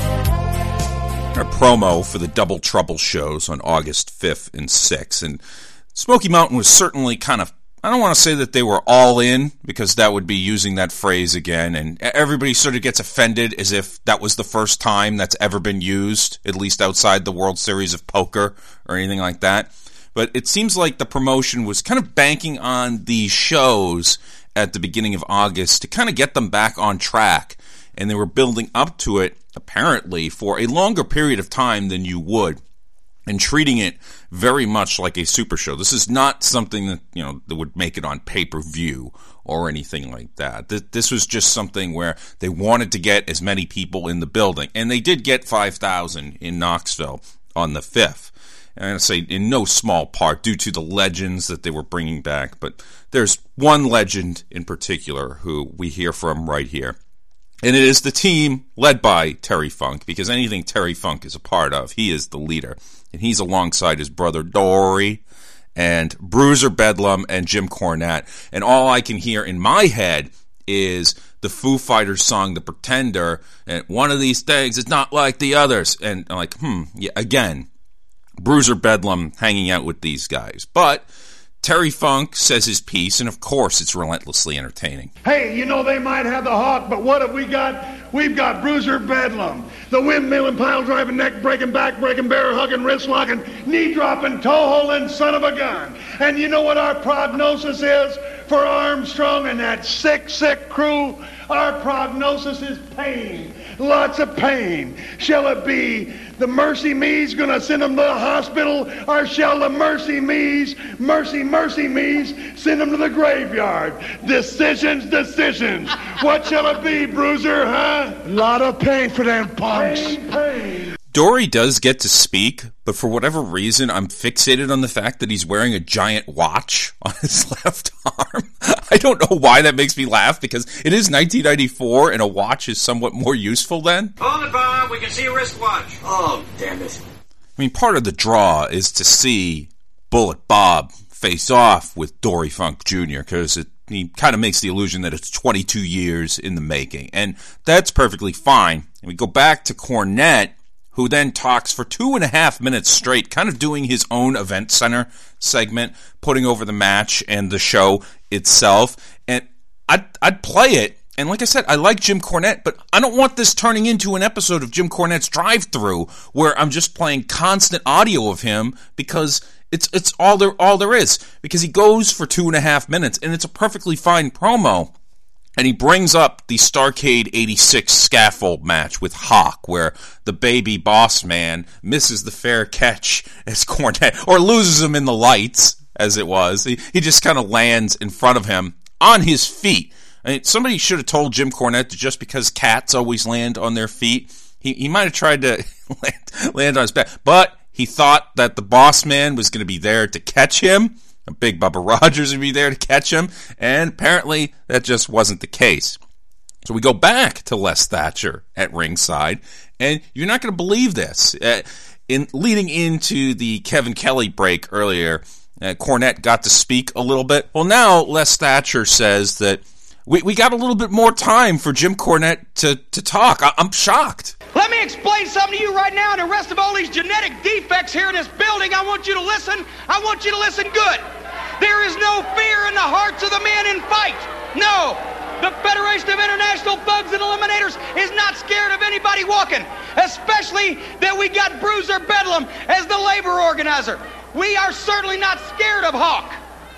A promo for the Double Trouble shows on August fifth and sixth. And Smoky Mountain was certainly kind of, I don't want to say that they were all in, because that would be using that phrase again. And everybody sort of gets offended as if that was the first time that's ever been used, at least outside the World Series of Poker or anything like that. But it seems like the promotion was kind of banking on these shows at the beginning of August to kind of get them back on track. And they were building up to it, apparently, for a longer period of time than you would, and treating it very much like a super show. This is not something that, you know, that would make it on pay-per-view or anything like that. This was just something where they wanted to get as many people in the building. And they did get five thousand in Knoxville on the fifth. And I'm going to say in no small part due to the legends that they were bringing back. But there's one legend in particular who we hear from right here. And it is the team led by Terry Funk, because anything Terry Funk is a part of, he is the leader. And he's alongside his brother Dory and Bruiser Bedlam and Jim Cornette. And all I can hear in my head is the Foo Fighters song, The Pretender, and one of these things is not like the others. And I'm like, hmm, yeah, again, Bruiser Bedlam hanging out with these guys. But Terry Funk says his piece, and of course it's relentlessly entertaining. Hey, you know, they might have the Hawk, but what have we got? We've got Bruiser Bedlam, the windmilling, pile-driving, neck-breaking, back-breaking, bear-hugging, wrist-locking, knee-dropping, toe-holding son of a gun. And you know what our prognosis is for Armstrong and that sick, sick crew? Our prognosis is pain, lots of pain. Shall it be the Mercy Me's going to send them to the hospital, or shall the Mercy Me's, Mercy, Mercy Me's, send them to the graveyard? Decisions, decisions. What shall it be, Bruiser, huh? Lot of pain for them punks. Pain, pain. Dory does get to speak, but for whatever reason, I'm fixated on the fact that he's wearing a giant watch on his left arm. I don't know why that makes me laugh, because it is nineteen ninety-four, and a watch is somewhat more useful then. Hold it, Bob. We can see a wristwatch. Oh, damn it. I mean, part of the draw is to see Bullet Bob face off with Dory Funk Junior, because it he kind of makes the illusion that it's twenty-two years in the making, and that's perfectly fine. And we go back to Cornette, who then talks for two and a half minutes straight, kind of doing his own event center segment, putting over the match and the show itself. And I'd, I'd play it. And like I said, I like Jim Cornette, but I don't want this turning into an episode of Jim Cornette's Drive-Thru where I'm just playing constant audio of him, because it's it's all there all there is. Because he goes for two and a half minutes, and it's a perfectly fine promo. And he brings up the Starrcade eighty-six scaffold match with Hawk, where the baby boss man misses the fair catch as Cornette, or loses him in the lights, as it was. He, he just kind of lands in front of him on his feet. I mean, somebody should have told Jim Cornette that just because cats always land on their feet, he, he might have tried to land, land on his back. But he thought that the boss man was going to be there to catch him. Big Bubba Rogers would be there to catch him, and apparently that just wasn't the case. So we go back to Les Thatcher at ringside, and you're not going to believe this. Uh, in leading into the Kevin Kelly break earlier, uh, Cornette got to speak a little bit. Well, now Les Thatcher says that we, we got a little bit more time for Jim Cornette to, to talk. I, I'm shocked. Let me explain something to you right now, and the rest of all these genetic defects here in this building. I want you to listen. I want you to listen good. There is no fear in the hearts of the men in fight. No. The Federation of International Thugs and Eliminators is not scared of anybody walking, especially that we got Bruiser Bedlam as the labor organizer. We are certainly not scared of Hawk.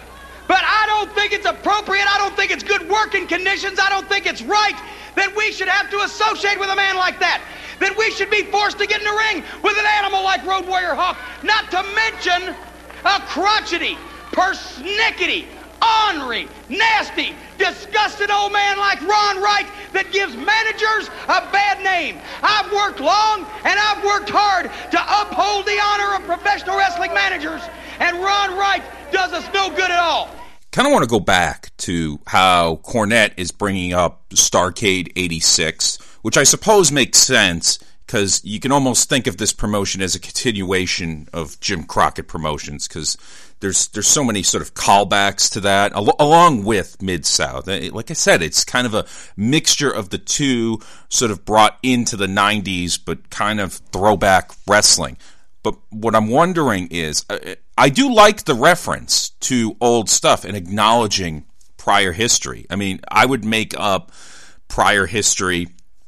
But I don't think it's appropriate. I don't think it's good working conditions. I don't think it's right that we should have to associate with a man like that. That we should be forced to get in the ring with an animal like Road Warrior Hawk. Not to mention a crotchety, persnickety, ornery, nasty, disgusted old man like Ron Wright that gives managers a bad name. I've worked long and I've worked hard to uphold the honor of professional wrestling managers, and Ron Wright does us no good at all. Kind of want to go back to how Cornette is bringing up Starrcade eighty-six, which I suppose makes sense because you can almost think of this promotion as a continuation of Jim Crockett Promotions because there's there's so many sort of callbacks to that, al- along with Mid-South. Like I said, it's kind of a mixture of the two sort of brought into the nineties, but kind of throwback wrestling. But what I'm wondering is, I do like the reference to old stuff and acknowledging prior history. I mean, I would make up prior history,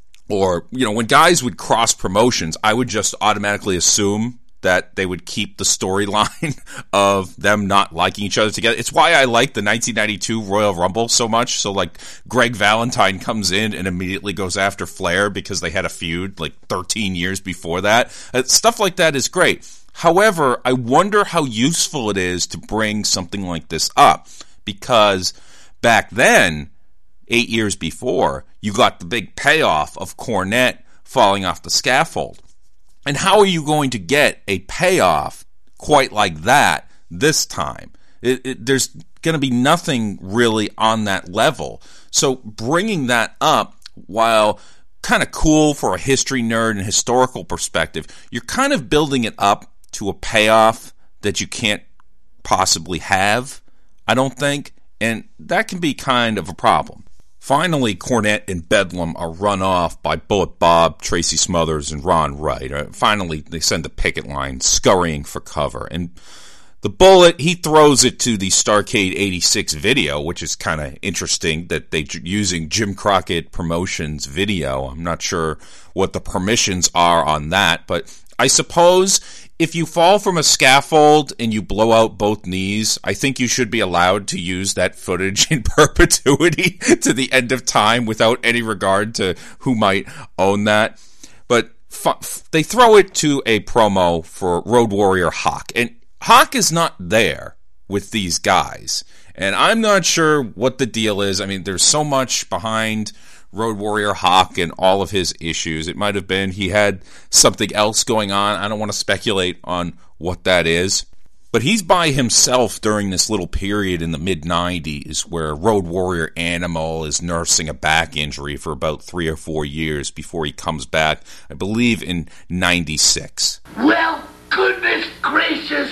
or, you know, when guys would cross promotions, I would just automatically assume that they would keep the storyline of them not liking each other together. It's why I like the nineteen ninety-two Royal Rumble so much. So, like, Greg Valentine comes in and immediately goes after Flair because they had a feud, like, thirteen years before that. Uh, stuff like that is great. However, I wonder how useful it is to bring something like this up, because back then, eight years before, you got the big payoff of Cornette falling off the scaffold. And how are you going to get a payoff quite like that this time? It, it, there's going to be nothing really on that level. So bringing that up, while kind of cool for a history nerd and historical perspective, you're kind of building it up to a payoff that you can't possibly have, I don't think. And that can be kind of a problem. Finally, Cornette and Bedlam are run off by Bullet Bob, Tracy Smothers, and Ron Wright. Uh, finally, they send the picket line scurrying for cover. And the Bullet, he throws it to the Starrcade eighty-six video, which is kind of interesting that they're using Jim Crockett Promotions video. I'm not sure what the permissions are on that, but I suppose if you fall from a scaffold and you blow out both knees, I think you should be allowed to use that footage in perpetuity to the end of time without any regard to who might own that. But f- they throw it to a promo for Road Warrior Hawk. And Hawk is not there with these guys. And I'm not sure what the deal is. I mean, there's so much behind Road Warrior Hawk and all of his issues. It might have been he had something else going on. I don't want to speculate on what that is. But he's by himself during this little period in the mid nineties where Road Warrior Animal is nursing a back injury for about three or four years before he comes back, I believe, in ninety-six. Well, goodness gracious,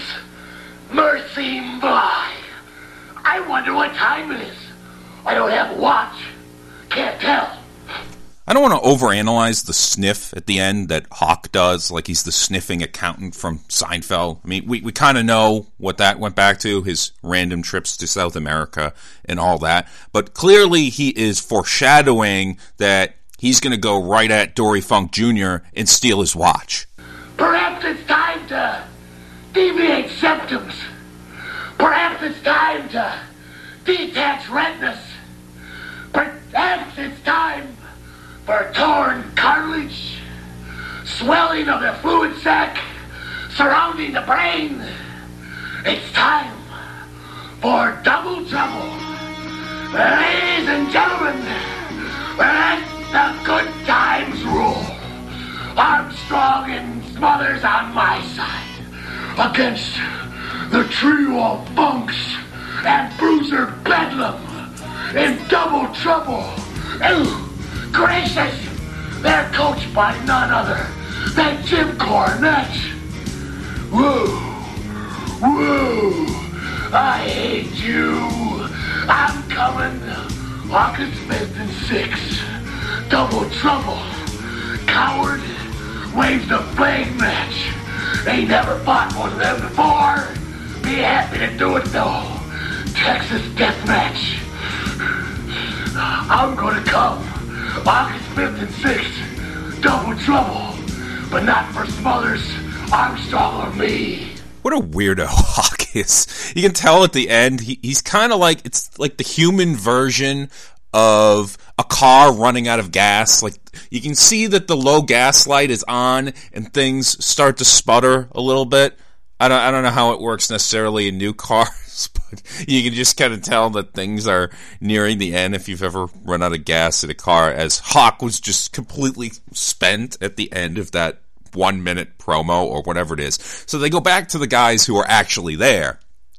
mercy my. I wonder what time it is. I don't have a watch. Can't tell. I don't want to overanalyze the sniff at the end that Hawk does, like he's the sniffing accountant from Seinfeld. I mean, we, we kind of know what that went back to, his random trips to South America and all that. But clearly he is foreshadowing that he's going to go right at Dory Funk Junior and steal his watch. Perhaps it's time to deviate septums. Perhaps it's time to detach retinas. Perhaps it's time for torn cartilage, swelling of the fluid sac surrounding the brain. It's time for double trouble. Ladies and gentlemen, let the good times rule. Armstrong and Smothers on my side against the trio of Funks and Bruiser Bedlam. In double trouble. Oh, gracious! They're coached by none other than Jim Cornette. Whoa, whoa! I hate you. I'm coming. August fifth and sixth. Double trouble. Coward waves the flag match. They never fought one of them before. Be happy to do it though. Texas death match. I'm gonna come August fifth and sixth, double trouble, but not for Smothers, Armstrong, or me. What a weirdo Hawk is. You can tell at the end, he, he's kind of like, it's like the human version of a car running out of gas. Like, you can see that the low gas light is on and things start to sputter a little bit. I don't, I don't know how it works necessarily in new cars, but you can just kind of tell that things are nearing the end if you've ever run out of gas in a car, as Hawk was just completely spent at the end of that one minute promo or whatever it is. So they go back to the guys who are actually there.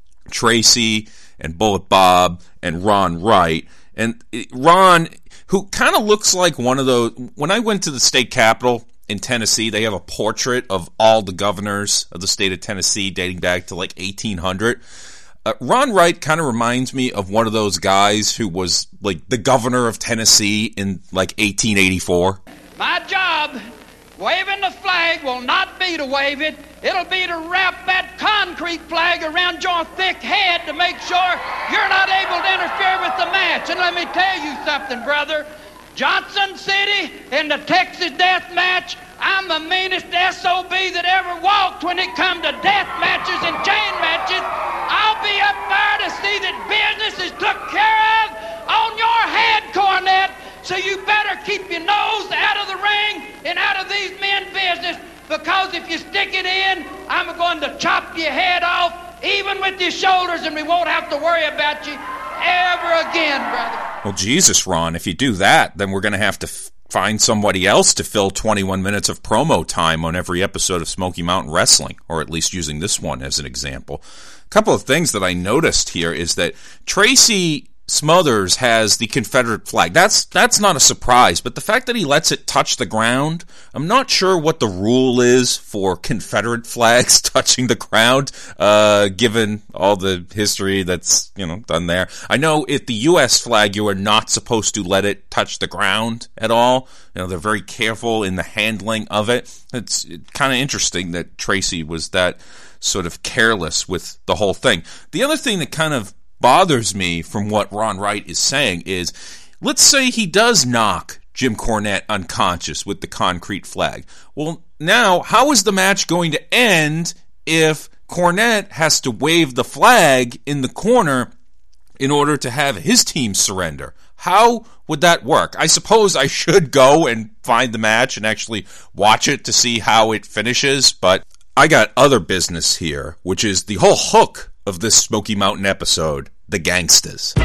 Tracy and Bullet Bob and Ron Wright. And Ron, who kind of looks like one of those, when I went to the state capitol in Tennessee, they have a portrait of all the governors of the state of Tennessee dating back to like eighteen hundred. Uh, Ron Wright kind of reminds me of one of those guys who was like the governor of Tennessee in like eighteen eighty-four. My job, waving the flag, will not be to wave it. It'll be to wrap that concrete flag around your thick head to make sure you're not able to interfere with the match. And let me tell you something, brother. Johnson City in the Texas death match, I'm the meanest S O B that ever walked when it come to death matches and chain matches. I'll be up there to see that business is took care of on your head, Cornette. So you better keep your nose out of the ring and out of these men's business, because if you stick it in, I'm going to chop your head off, even with your shoulders, and we won't have to worry about you ever again, brother. Well, Jesus, Ron, if you do that, then we're going to have to f- find somebody else to fill twenty-one minutes of promo time on every episode of Smoky Mountain Wrestling, or at least using this one as an example. A couple of things that I noticed here is that Tracy Smothers has the Confederate flag. That's that's not a surprise, but the fact that he lets it touch the ground, I'm not sure what the rule is for Confederate flags touching the ground, uh, given all the history that's, you know, done there. I know if the U S flag, you are not supposed to let it touch the ground at all. You know, they're very careful in the handling of it. It's kind of interesting that Tracy was that sort of careless with the whole thing. The other thing that kind of bothers me from what Ron Wright is saying is, let's say he does knock Jim Cornette unconscious with the concrete flag. Well, now, how is the match going to end if Cornette has to wave the flag in the corner in order to have his team surrender? How would that work? I suppose I should go and find the match and actually watch it to see how it finishes, but I got other business here, which is the whole hook of this Smoky Mountain episode, the Gangstas.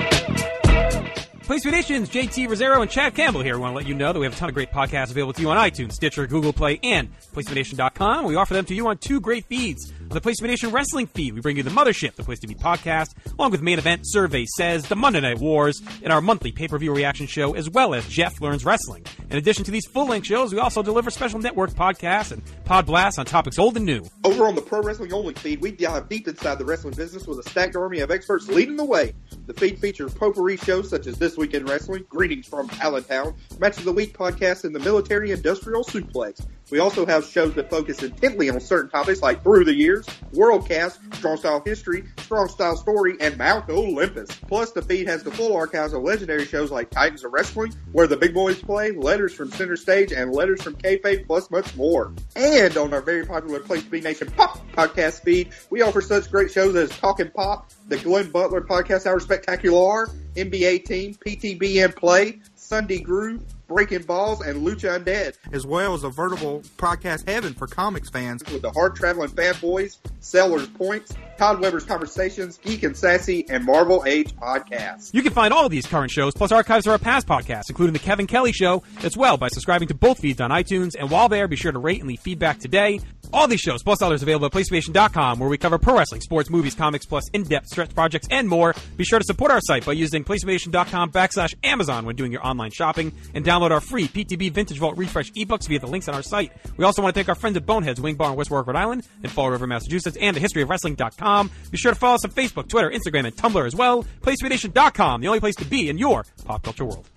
Place to Be Nation's J T Rosero and Chad Campbell here. We want to let you know that we have a ton of great podcasts available to you on iTunes, Stitcher, Google Play, and place to be nation dot com. We offer them to you on two great feeds. On the Place to Be Nation Wrestling feed, we bring you the Mothership, the Place to Be podcast, along with Main Event, Survey Says, the Monday Night Wars, and our monthly pay-per-view reaction show, as well as Jeff Learns Wrestling. In addition to these full-length shows, we also deliver special network podcasts and pod blasts on topics old and new. Over on the Pro Wrestling Only feed, we dive deep inside the wrestling business with a stacked army of experts leading the way. The feed features potpourri shows such as This Week in Wrestling, Greetings from Allentown, Match of the Week podcast, and the Military Industrial Suplex. We also have shows that focus intently on certain topics like Through the Years, Worldcast, Strong Style History, Strong Style Story, and Mount Olympus. Plus, the feed has the full archives of legendary shows like Titans of Wrestling, Where the Big Boys Play, Letters from Center Stage, and Letters from Kayfabe, plus much more. And on our very popular Place to Be Nation Pop podcast feed, we offer such great shows as Talkin' Pop, the Glenn Butler Podcast Hour Spectacular, N B A Team, P T B M Play, Sunday Groove, Breaking Balls, and Lucha Undead. As well as a veritable podcast heaven for comics fans. With the Hard Traveling Fanboys, Sellers Points, Todd Weber's Conversations, Geek and Sassy, and Marvel Age podcasts. You can find all of these current shows, plus archives of our past podcasts, including The Kevin Kelly Show, as well by subscribing to both feeds on iTunes. And while there, be sure to rate and leave feedback today. All these shows, plus others, available at place to be nation dot com, where we cover pro wrestling, sports, movies, comics, plus in-depth stretch projects, and more. Be sure to support our site by using place to be nation dot com backslash Amazon when doing your online shopping, and download our free P T B Vintage Vault Refresh ebooks via the links on our site. We also want to thank our friends at Boneheads Wing Bar in West Warwick, Rhode Island, and Fall River, Massachusetts, and the history of wrestling dot com. Be sure to follow us on Facebook, Twitter, Instagram, and Tumblr as well. place to be nation dot com, the only place to be in your pop culture world.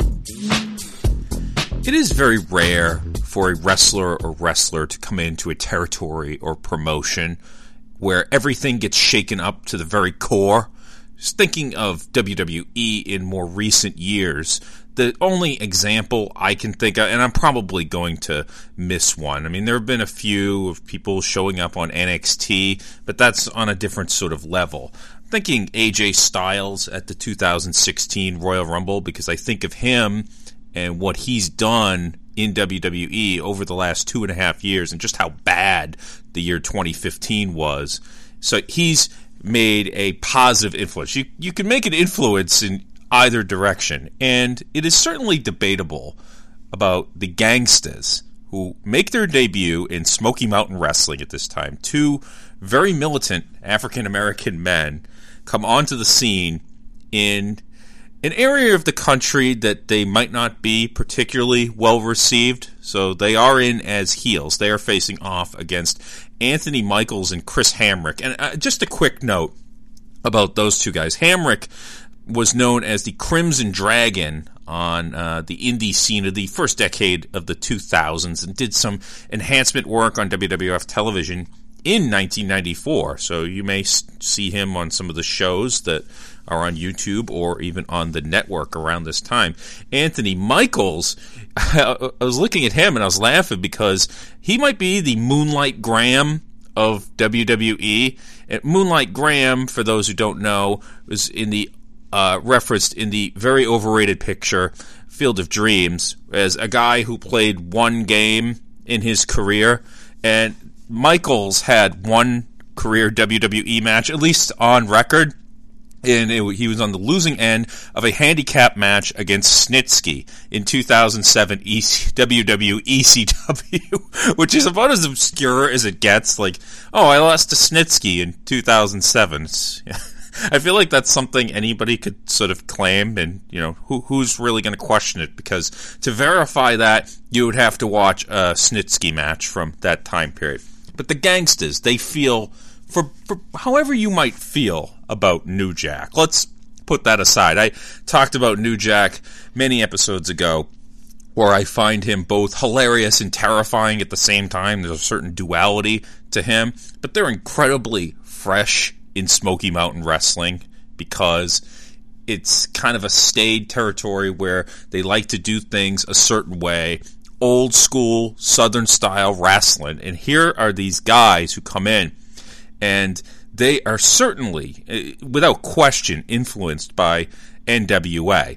It is very rare for a wrestler or wrestler to come into a territory or promotion where everything gets shaken up to the very core. Just thinking of W W E in more recent years, the only example I can think of, and I'm probably going to miss one. I mean, there have been a few of people showing up on N X T, but that's on a different sort of level. I'm thinking A J Styles at the two thousand sixteen Royal Rumble, because I think of him and what he's done in W W E over the last two and a half years and just how bad the year twenty fifteen was. So he's made a positive influence. You, you can make an influence in either direction, and it is certainly debatable about the Gangstas, who make their debut in Smoky Mountain Wrestling at this time. Two very militant African-American men come onto the scene in an area of the country that they might not be particularly well received. So they are in as heels. They are facing off against Anthony Michaels and Chris Hamrick. And uh, just a quick note about those two guys. Hamrick was known as the Crimson Dragon on uh, the indie scene of the first decade of the two thousands and did some enhancement work on W W F television in nineteen ninety-four. So you may see him on some of the shows that are on YouTube or even on the network around this time. Anthony Michaels, I was looking at him and I was laughing because he might be the Moonlight Graham of W W E. And Moonlight Graham, for those who don't know, was in the uh, referenced in the very overrated picture Field of Dreams as a guy who played one game in his career, and Michaels had one career W W E match, at least on record, and it, he was on the losing end of a handicap match against Snitsky in two thousand seven E C, W W E C W, which is about as obscure as it gets. Like, oh, I lost to Snitsky in two thousand seven. It's, yeah. I feel like that's something anybody could sort of claim, and, you know, who who's really going to question it? Because to verify that, you would have to watch a Snitsky match from that time period. But the Gangstas, they feel, for, for however you might feel about New Jack. Let's put that aside. I talked about New Jack many episodes ago, where I find him both hilarious and terrifying at the same time. There's a certain duality to him, but they're incredibly fresh in Smoky Mountain Wrestling because it's kind of a staid territory where they like to do things a certain way, old school Southern style wrestling. And here are these guys who come in, and they are certainly, without question, influenced by N W A.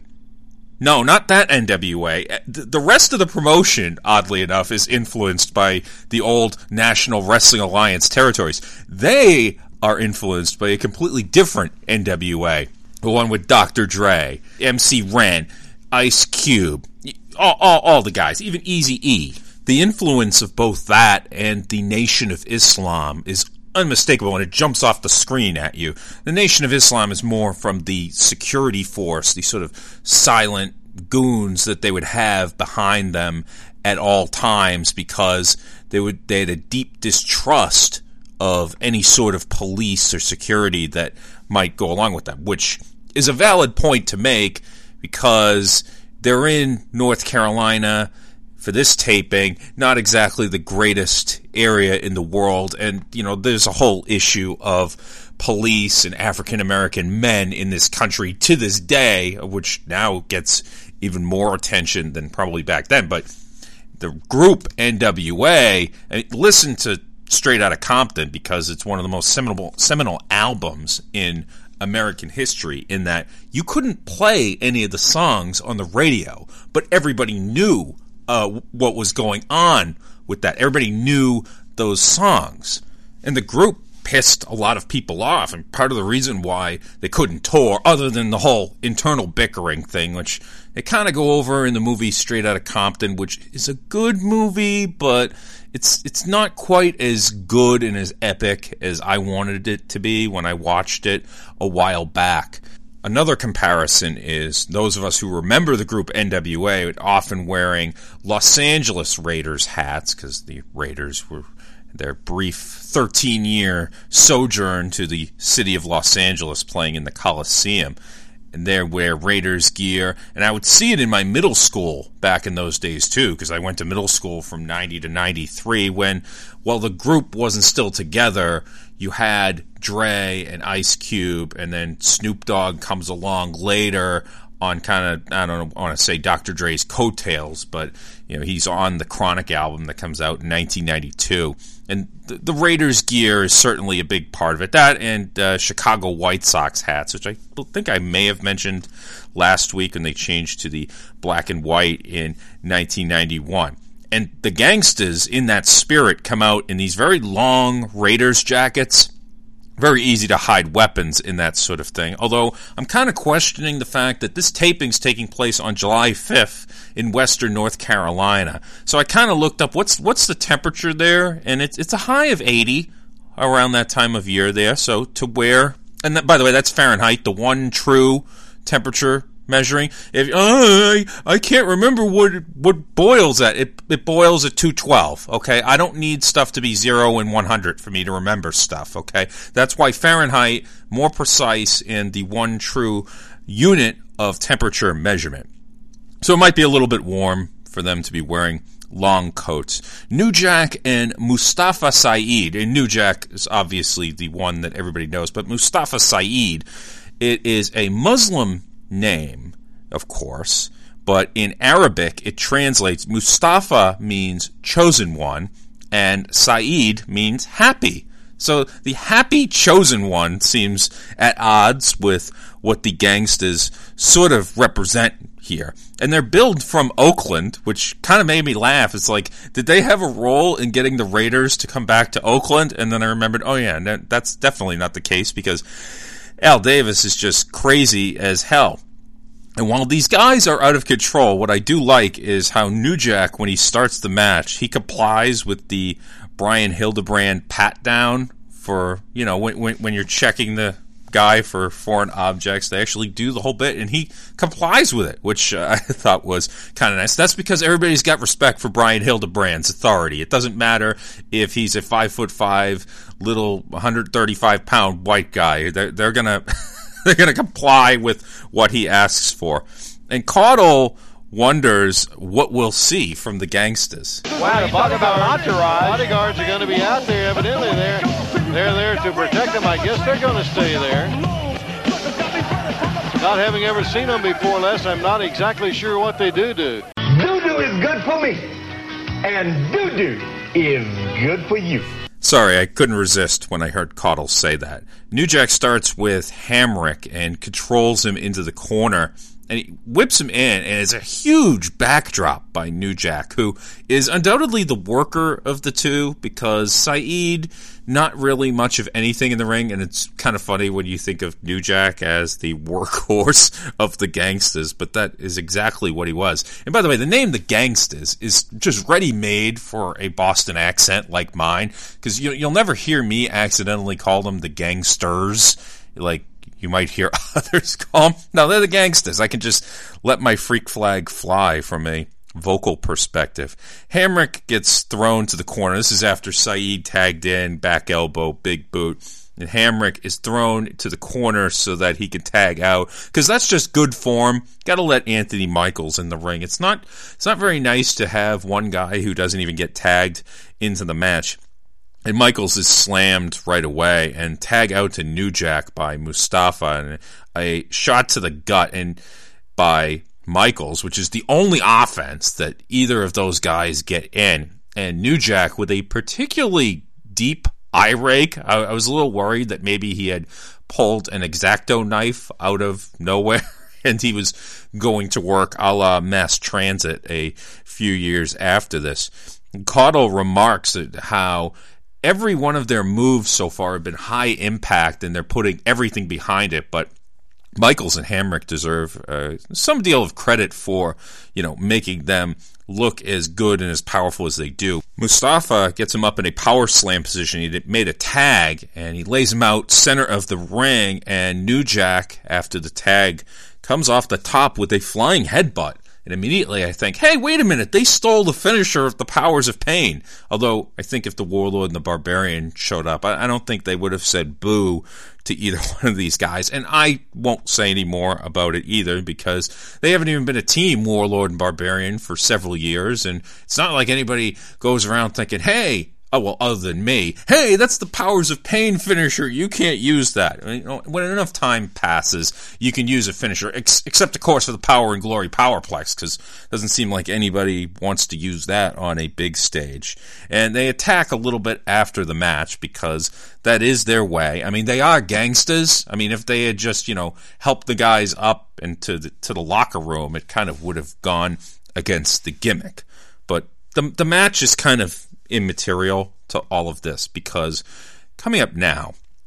No, not that N W A. The rest of the promotion, oddly enough, is influenced by the old National Wrestling Alliance territories. They are influenced by a completely different N W A. The one with Doctor Dre, M C Ren, Ice Cube, all, all, all the guys, even Eazy-E. The influence of both that and the Nation of Islam is unmistakable, and it jumps off the screen at you. The Nation of Islam is more from the security force, the sort of silent goons that they would have behind them at all times, because they would they had a deep distrust of any sort of police or security that might go along with them, which is a valid point to make because they're in North Carolina for this taping, not exactly the greatest area in the world, and, you know, there's a whole issue of police and African-American men in this country to this day, which now gets even more attention than probably back then, but the group N W A, I mean, listen to Straight Outta Compton because it's one of the most seminal, seminal albums in American history, in that you couldn't play any of the songs on the radio, but everybody knew uh, what was going on with that. Everybody knew those songs. And the group pissed a lot of people off, and part of the reason why they couldn't tour, other than the whole internal bickering thing, which they kind of go over in the movie Straight Outta Compton, which is a good movie, but it's it's not quite as good and as epic as I wanted it to be when I watched it a while back. Another comparison is those of us who remember the group N W A often wearing Los Angeles Raiders hats, because the Raiders were their brief thirteen-year sojourn to the city of Los Angeles, playing in the Coliseum. And they wear Raiders gear, and I would see it in my middle school back in those days too, because I went to middle school from ninety to ninety-three when, while the group wasn't still together, you had Dre and Ice Cube, and then Snoop Dogg comes along later on kind of, I don't want to say Doctor Dre's coattails, but, you know, he's on the Chronic album that comes out in nineteen ninety-two. And the, the Raiders gear is certainly a big part of it. That and uh, Chicago White Sox hats, which I think I may have mentioned last week when they changed to the black and white in nineteen ninety-one. And the Gangstas, in that spirit, come out in these very long Raiders jackets, very easy to hide weapons in that sort of thing. Although I'm kind of questioning the fact that this taping's taking place on July fifth in western North Carolina. So I kind of looked up what's what's the temperature there, and it's it's a high of eighty around that time of year there. So to where, and that, by the way, that's Fahrenheit, the one true temperature measuring. If oh, I, I can't remember what what boils at. It it boils at two twelve. Okay, I don't need stuff to be zero and one hundred for me to remember stuff. Okay, that's why Fahrenheit more precise in the one true unit of temperature measurement. So it might be a little bit warm for them to be wearing long coats. New Jack and Mustafa Saeed. And New Jack is obviously the one that everybody knows, but Mustafa Saeed, it is a Muslim name, of course, but in Arabic it translates. Mustafa means chosen one, and Saeed means happy. So the happy chosen one seems at odds with what the gangsters sort of represent here. And they're billed from Oakland, which kind of made me laugh. It's like, did they have a role in getting the Raiders to come back to Oakland? And then I remembered, oh yeah, that's definitely not the case, because Al Davis is just crazy as hell. And while these guys are out of control, what I do like is how New Jack, when he starts the match, he complies with the Brian Hildebrand pat down for, you know, when, when, when you're checking the guy for foreign objects. They actually do the whole bit, and he complies with it, which uh, I thought was kind of nice. That's because everybody's got respect for Brian Hildebrand's authority. It doesn't matter if he's a five foot five, little one hundred thirty-five pound white guy. They're, they're gonna they're gonna comply with what he asks for. And Caudle wonders what we'll see from the gangsters. Wow, the bodyguards, bodyguards are going to be out there. Evidently, they're they're there to protect them. I guess they're going to stay there. Not having ever seen them before, Les, I'm not exactly sure what they do do. Doo-doo is good for me, and doo-doo is good for you. Sorry, I couldn't resist when I heard Caudle say that. New Jack starts with Hamrick and controls him into the corner, and he whips him in, and it's a huge backdrop by New Jack, who is undoubtedly the worker of the two, because Saeed, not really much of anything in the ring, and it's kind of funny when you think of New Jack as the workhorse of the gangsters, but that is exactly what he was. And by the way, the name The Gangsters is just ready-made for a Boston accent like mine, because you, you'll never hear me accidentally call them the Gangsters, like you might hear others call them. No, they're the gangsters. I can just let my freak flag fly from a vocal perspective. Hamrick gets thrown to the corner. This is after Saeed tagged in, back elbow, big boot. And Hamrick is thrown to the corner so that he can tag out, because that's just good form. Got to let Anthony Michaels in the ring. It's not, it's not very nice to have one guy who doesn't even get tagged into the match. And Michaels is slammed right away and tag out to New Jack by Mustafa, and a shot to the gut and by Michaels, which is the only offense that either of those guys get in. And New Jack with a particularly deep eye rake. I, I was a little worried that maybe he had pulled an X-Acto knife out of nowhere and he was going to work a la Mass Transit a few years after this. Caudle remarks at how every one of their moves so far have been high impact, and they're putting everything behind it. But Michaels and Hamrick deserve uh, some deal of credit for, you know, making them look as good and as powerful as they do. Mustafa gets him up in a power slam position. He made a tag, and he lays him out center of the ring. And New Jack, after the tag, comes off the top with a flying headbutt. And immediately I think, hey, wait a minute, they stole the finisher of the Powers of Pain. Although I think if the Warlord and the Barbarian showed up, I, I don't think they would have said boo to either one of these guys. And I won't say any more about it either, because they haven't even been a team, Warlord and Barbarian, for several years. And it's not like anybody goes around thinking, hey, oh, well, other than me, hey, that's the Powers of Pain finisher. You can't use that. I mean, you know, when enough time passes, you can use a finisher, ex- except, of course, for the Power and Glory Powerplex, because it doesn't seem like anybody wants to use that on a big stage. And they attack a little bit after the match, because that is their way. I mean, they are gangsters. I mean, if they had just, you know, helped the guys up into the, to the locker room, it kind of would have gone against the gimmick. But the the match is kind of immaterial to all of this, because coming up now,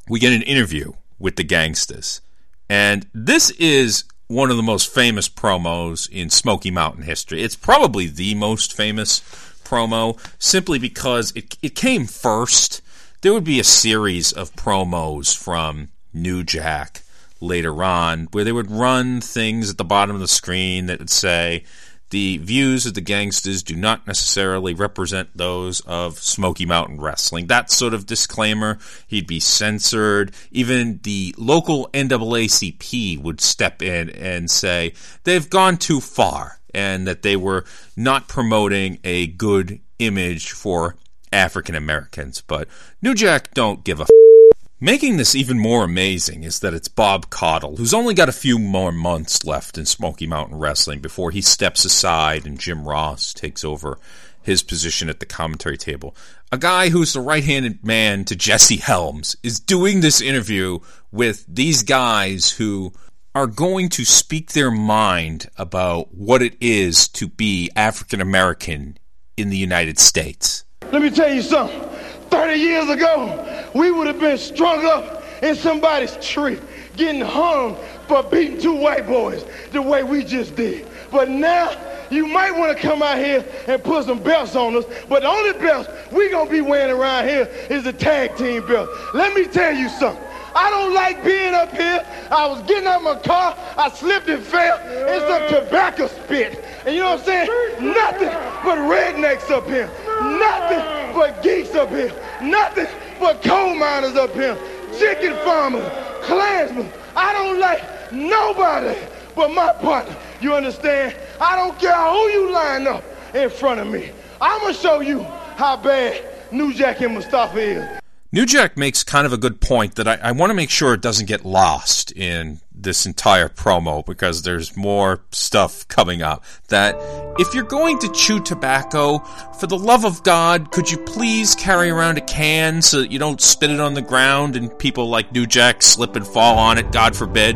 we get an interview with the Gangstas. And this is one of the most famous promos in Smoky Mountain history. It's probably the most famous promo simply because it it came first. There would be a series of promos from New Jack later on where they would run things at the bottom of the screen that would say, the views of the Gangstas do not necessarily represent those of Smoky Mountain Wrestling. That sort of disclaimer, he'd be censored. Even the local N double A C P would step in and say they've gone too far and that they were not promoting a good image for African Americans. But New Jack don't give a f***. Making this even more amazing is that it's Bob Caudle, who's only got a few more months left in Smoky Mountain Wrestling before he steps aside and Jim Ross takes over his position at the commentary table. A guy who's the right-handed man to Jesse Helms is doing this interview with these guys who are going to speak their mind about what it is to be African American in the United States. Let me tell you something. thirty years ago, we would have been strung up in somebody's tree, getting hung for beating two white boys the way we just did. But now, you might want to come out here and put some belts on us, but the only belts we going to be wearing around here is the tag team belt. Let me tell you something. I don't like being up here. I was getting out of my car, I slipped and fell, and some tobacco spit. And you know what I'm saying? Nothing but rednecks up here. Nothing but geeks up here. Nothing but coal miners up here. Chicken farmers, Klansmen. I don't like nobody but my partner. You understand? I don't care who you line up in front of me. I'm going to show you how bad New Jack and Mustafa is. New Jack makes kind of a good point that I, I want to make sure it doesn't get lost in this entire promo because there's more stuff coming up. That if you're going to chew tobacco, for the love of God, could you please carry around a can so that you don't spit it on the ground and people like New Jack slip and fall on it, God forbid?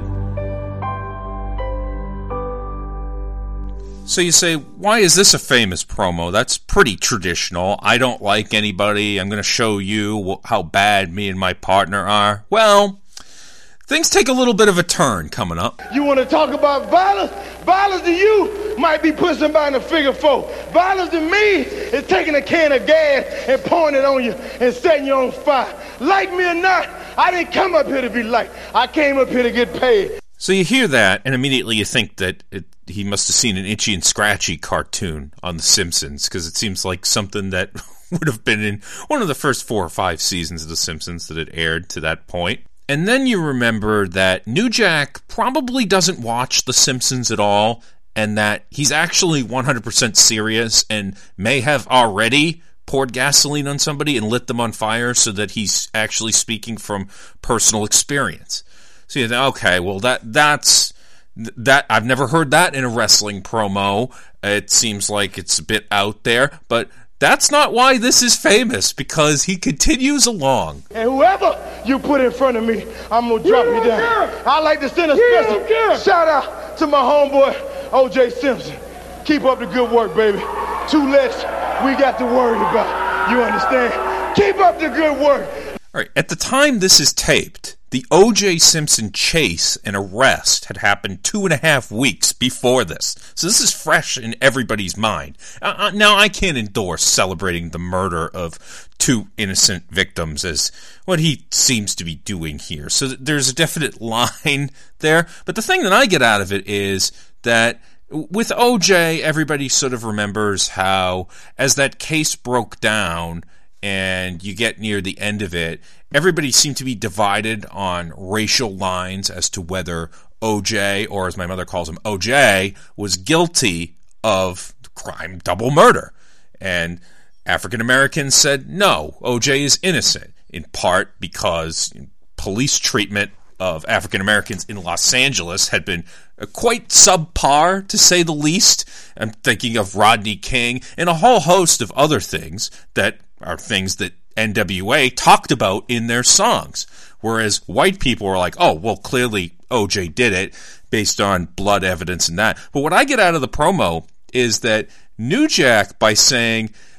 So you say, why is this a famous promo? That's pretty traditional. I don't like anybody. I'm going to show you how bad me and my partner are. Well, things take a little bit of a turn coming up. You want to talk about violence? Violence to you might be putting somebody in a figure four. Violence to me is taking a can of gas and pouring it on you and setting you on fire. Like me or not, I didn't come up here to be liked. I came up here to get paid. So you hear that, and immediately you think that it, he must have seen an Itchy and Scratchy cartoon on The Simpsons, because it seems like something that would have been in one of the first four or five seasons of The Simpsons that had aired to that point. And then you remember that New Jack probably doesn't watch The Simpsons at all, and that he's actually one hundred percent serious and may have already poured gasoline on somebody and lit them on fire so that he's actually speaking from personal experience. So you think, okay, well, that that's that I've never heard that in a wrestling promo. It seems like it's a bit out there, but that's not why this is famous, because he continues along. And whoever you put in front of me, I'm going to drop you down. I'd like to send a special shout out to my homeboy, O J Simpson. Keep up the good work, baby. Two less we got to worry about. You understand? Keep up the good work. All right, at the time this is taped, the O J Simpson chase and arrest had happened two and a half weeks before this. So this is fresh in everybody's mind. Uh, now, I can't endorse celebrating the murder of two innocent victims as what he seems to be doing here. So there's a definite line there. But the thing that I get out of it is that with O J, everybody sort of remembers how, as that case broke down and you get near the end of it, everybody seemed to be divided on racial lines as to whether O J, or as my mother calls him, O J, was guilty of crime double murder. And African Americans said, no, O J is innocent, in part because police treatment of African Americans in Los Angeles had been quite subpar, to say the least. I'm thinking of Rodney King and a whole host of other things that are things that N W A talked about in their songs. Whereas white people were like, oh, well, clearly O J did it based on blood evidence and that. But what I get out of the promo is that New Jack, by saying,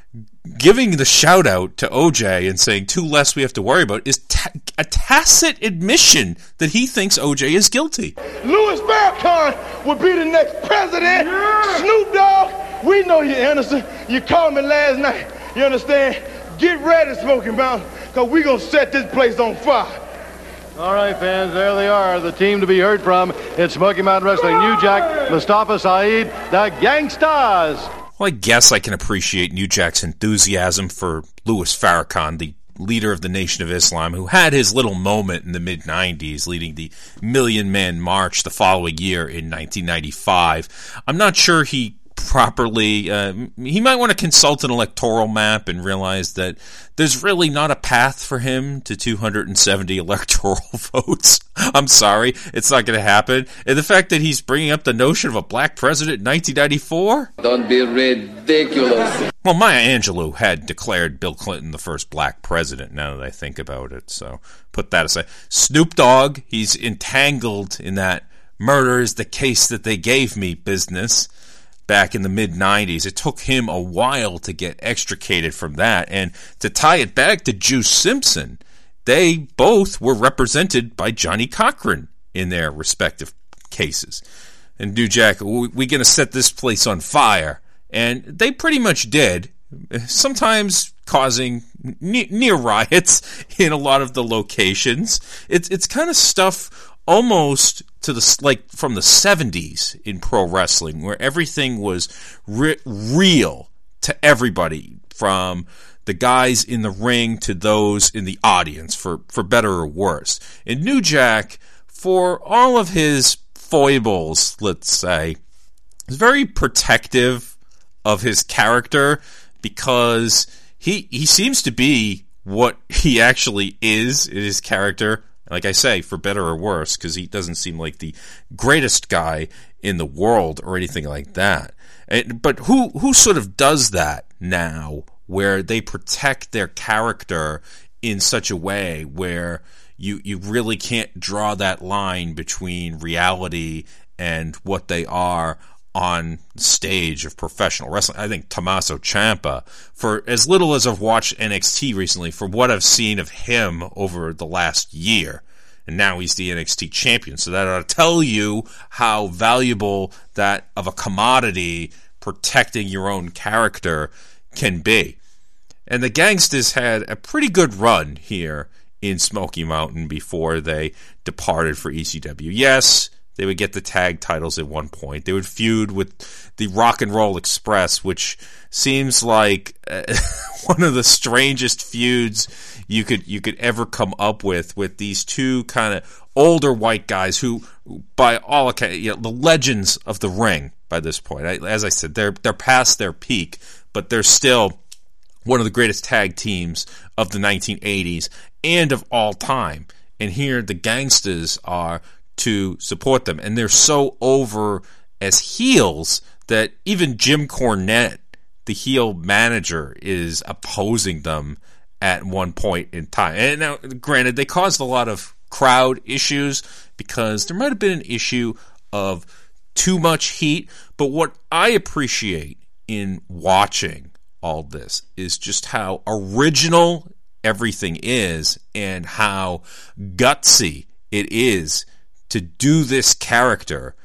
giving the shout out to O J and saying two less we have to worry about is ta- a tacit admission that he thinks O J is guilty. Louis Farrakhan will be the next president. Yeah. Snoop Dogg, we know you're innocent. You called me last night. You understand? Get ready, Smoky Mountain, because we're going to set this place on fire. All right, fans, there they are. The team to be heard from. It's Smoky Mountain Wrestling. New Jack, Mustafa Saeed, the Gangstas. Well, I guess I can appreciate New Jack's enthusiasm for Louis Farrakhan, the leader of the Nation of Islam, who had his little moment in the mid nineties, leading the Million Man March the following year in nineteen ninety-five. I'm not sure he properly, uh, he might want to consult an electoral map and realize that there's really not a path for him to two hundred seventy electoral votes. I'm sorry, it's not going to happen. And the fact that he's bringing up the notion of a black president in nineteen ninety-four? Don't be ridiculous. Well, Maya Angelou had declared Bill Clinton the first black president, now that I think about it, so put that aside. Snoop Dogg, he's entangled in that murder is the case that they gave me business back in the mid nineties. It took him a while to get extricated from that. And to tie it back to Juice Simpson, they both were represented by Johnny Cochran in their respective cases. And New Jack, we're going to set this place on fire. And they pretty much did, sometimes causing near riots in a lot of the locations. It's, it's kind of stuff almost to the like from the seventies in pro wrestling, where everything was re- real to everybody, from the guys in the ring to those in the audience, for, for better or worse. And New Jack, for all of his foibles, let's say, is very protective of his character, because he he seems to be what he actually is in his character. Like I say, for better or worse, because he doesn't seem like the greatest guy in the world or anything like that. And, but who who sort of does that now, where they protect their character in such a way where you, you really can't draw that line between reality and what they are on stage of professional wrestling? I think Tommaso Ciampa, for as little as I've watched N X T recently, for what I've seen of him over the last year, and now he's the N X T champion, so that ought to tell you how valuable that of a commodity protecting your own character can be. And the Gangstas had a pretty good run here in Smoky Mountain before they departed for E C W. Yes, they would get the tag titles at one point. They would feud with the Rock and Roll Express, which seems like uh, one of the strangest feuds you could you could ever come up with, with these two kind of older white guys who, by all accounts, you know, the legends of the ring by this point. I, as I said, they're they're past their peak, but they're still one of the greatest tag teams of the nineteen eighties and of all time. And here the Gangstas are to support them, and they're so over as heels that even Jim Cornette, the heel manager, is opposing them at one point in time. And now, granted, they caused a lot of crowd issues because there might have been an issue of too much heat, but what I appreciate in watching all this is just how original everything is and how gutsy it is to do this character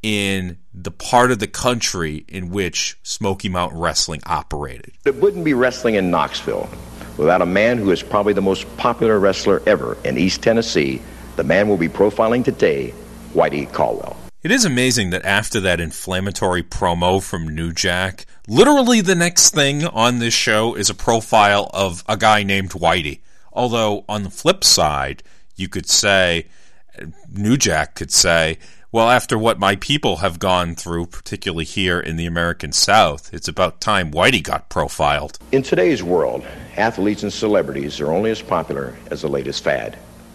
in the part of the country in which Smoky Mountain Wrestling operated. It wouldn't be wrestling in Knoxville without a man who is probably the most popular wrestler ever in East Tennessee. The man we'll be profiling today, Whitey Caldwell. It is amazing that after that inflammatory promo from New Jack, literally the next thing on this show is a profile of a guy named Whitey. Although, on the flip side, you could say, New Jack could say, well, after what my people have gone through, particularly here in the American South, it's about time Whitey got profiled. In today's world, athletes and celebrities are only as popular as the latest fad.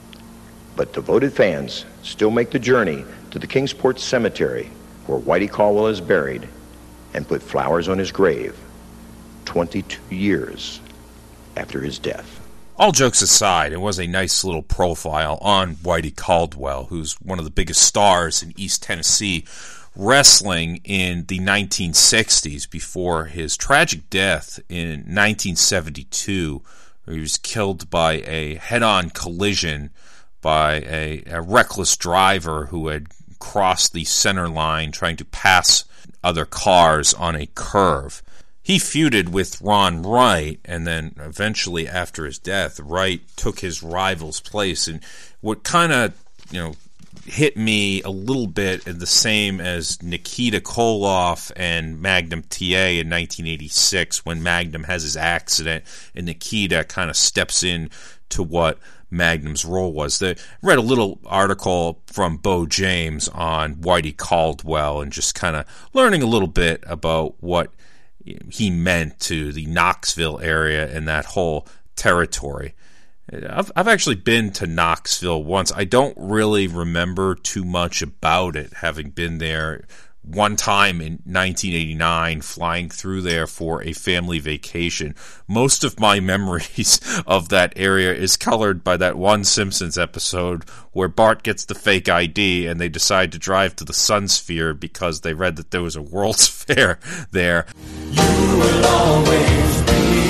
But devoted fans still make the journey to the Kingsport Cemetery, where Whitey Caldwell is buried, and put flowers on his grave twenty-two years after his death. All jokes aside, it was a nice little profile on Whitey Caldwell, who's one of the biggest stars in East Tennessee wrestling in the nineteen sixties before his tragic death in nineteen seventy-two, where he was killed by a head-on collision by a, a reckless driver who had crossed the center line trying to pass other cars on a curve. He feuded with Ron Wright, and then eventually after his death, Wright took his rival's place. And what kind of, you know, hit me a little bit the same as Nikita Koloff and Magnum T A in nineteen eighty-six, when Magnum has his accident and Nikita kind of steps in to what Magnum's role was. I read a little article from Bo James on Whitey Caldwell and just kind of learning a little bit about what he meant to the Knoxville area and that whole territory. I've I've actually been to Knoxville once. I don't really remember too much about it, having been there one time in nineteen eighty-nine, flying through there for a family vacation. Most of my memories of that area is colored by that one Simpsons episode where Bart gets the fake I D and they decide to drive to the Sun Sphere because they read that there was a World's Fair there. You will always be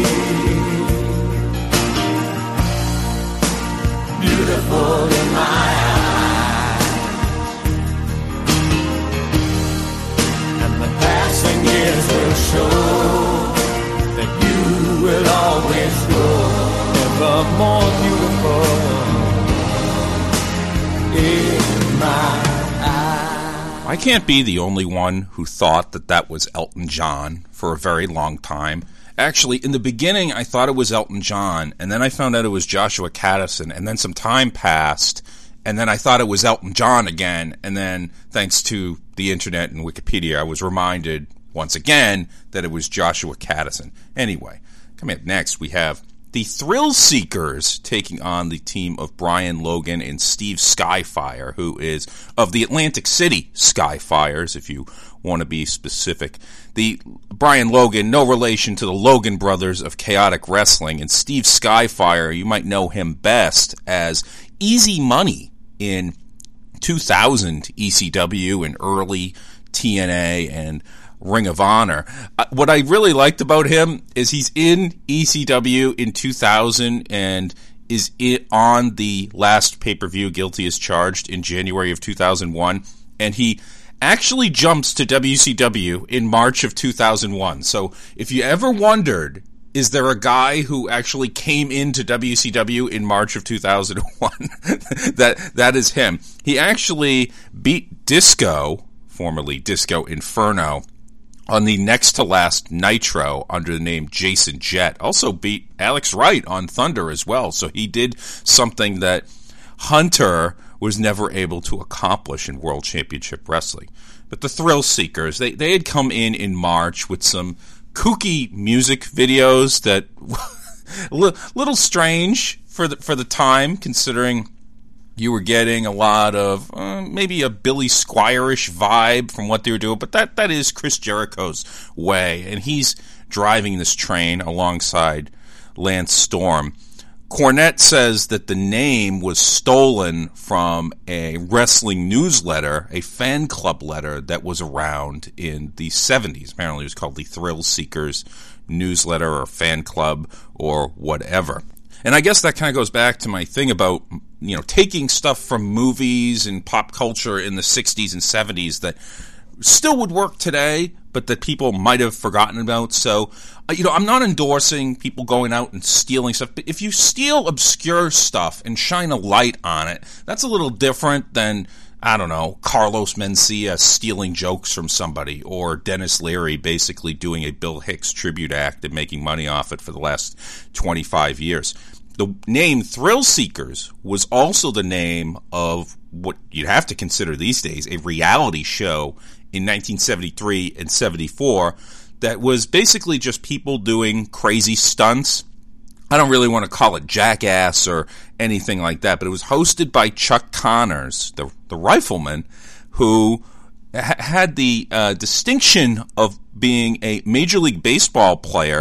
beautiful in my eyes, and the passing years will show that you will always grow ever more beautiful in my eyes. I can't be the only one who thought that that was Elton John for a very long time. Actually, in the beginning, I thought it was Elton John, and then I found out it was Joshua Caddison, and then some time passed, and then I thought it was Elton John again, and then, thanks to the internet and Wikipedia, I was reminded once again that it was Joshua Caddison. Anyway, coming up next, we have the Thrill Seekers taking on the team of Brian Logan and Steve Skyfire, who is of the Atlantic City Skyfires, if you want to be specific. The Brian Logan, no relation to the Logan brothers of Chaotic Wrestling, and Steve Skyfire, you might know him best as Easy Money in two thousand E C W and early T N A and Ring of Honor. Uh, what I really liked about him is he's in E C W in two thousand and is it on the last pay-per-view, Guilty as Charged, in January of two thousand one, and he actually jumps to W C W in March of two thousand one. So if you ever wondered, is there a guy who actually came into W C W in March of two thousand one, that that is him. He actually beat Disco, formerly Disco Inferno, on the next to last Nitro under the name Jason Jett. Also beat Alex Wright on Thunder as well. So he did something that Hunter was never able to accomplish in World Championship Wrestling. But the Thrill Seekers, they, they had come in in March with some kooky music videos that a little strange for the, for the time, considering you were getting a lot of uh, maybe a Billy Squire-ish vibe from what they were doing, but that, that is Chris Jericho's way, and he's driving this train alongside Lance Storm. Cornette says that the name was stolen from a wrestling newsletter, a fan club letter that was around in the seventies. Apparently it was called the Thrill Seekers newsletter or fan club or whatever. And I guess that kind of goes back to my thing about, you know, taking stuff from movies and pop culture in the sixties and seventies that still would work today, but that people might have forgotten about. So, uh, you know, I'm not endorsing people going out and stealing stuff, but if you steal obscure stuff and shine a light on it, that's a little different than, I don't know, Carlos Mencia stealing jokes from somebody, or Dennis Leary basically doing a Bill Hicks tribute act and making money off it for the last twenty-five years. The name Thrill Seekers was also the name of what you'd have to consider these days a reality show in nineteen seventy-three and seventy-four that was basically just people doing crazy stunts. I don't really want to call it Jackass or anything like that, but it was hosted by Chuck Connors, the, the rifleman, who ha- had the uh, distinction of being a Major League Baseball player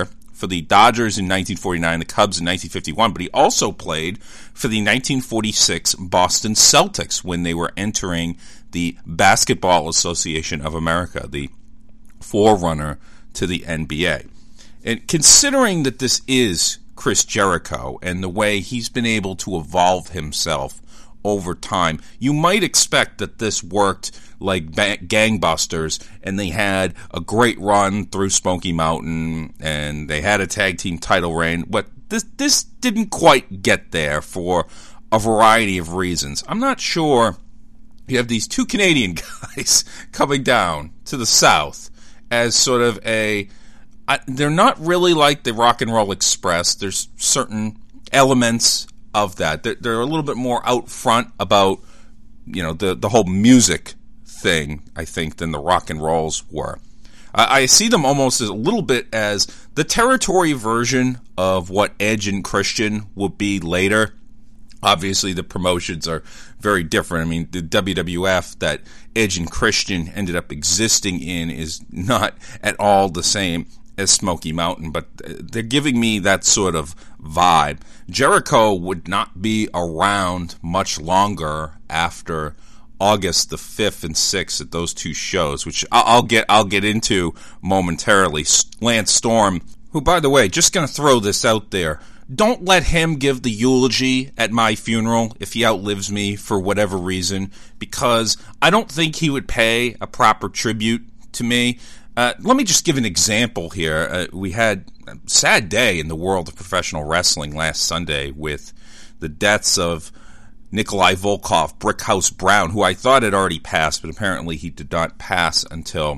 for the Dodgers in nineteen forty-nine, the Cubs in nineteen fifty-one, but he also played for the nineteen forty-six Boston Celtics when they were entering the Basketball Association of America, the forerunner to the N B A. And considering that this is Chris Jericho and the way he's been able to evolve himself over time, you might expect that this worked like gangbusters and they had a great run through Smoky Mountain and they had a tag team title reign, but this this didn't quite get there for a variety of reasons. I'm not sure. You have these two Canadian guys coming down to the South as sort of a... I, they're not really like the Rock and Roll Express. There's certain elements of that. They're, they're a little bit more out front about, you know, the, the whole music thing, I think, than the Rock and Rolls were. I, I see them almost as a little bit as the territory version of what Edge and Christian will be later. Obviously, the promotions are very different. I mean, the W W F that Edge and Christian ended up existing in is not at all the same as Smoky Mountain, but they're giving me that sort of vibe. Jericho would not be around much longer after August the fifth and sixth at those two shows, which I'll get I'll get into momentarily. Lance Storm, who, by the way, just going to throw this out there, don't let him give the eulogy at my funeral if he outlives me for whatever reason, because I don't think he would pay a proper tribute to me. Uh, let me just give an example here. Uh, we had a sad day in the world of professional wrestling last Sunday with the deaths of Nikolai Volkov, Brickhouse Brown, who I thought had already passed, but apparently he did not pass until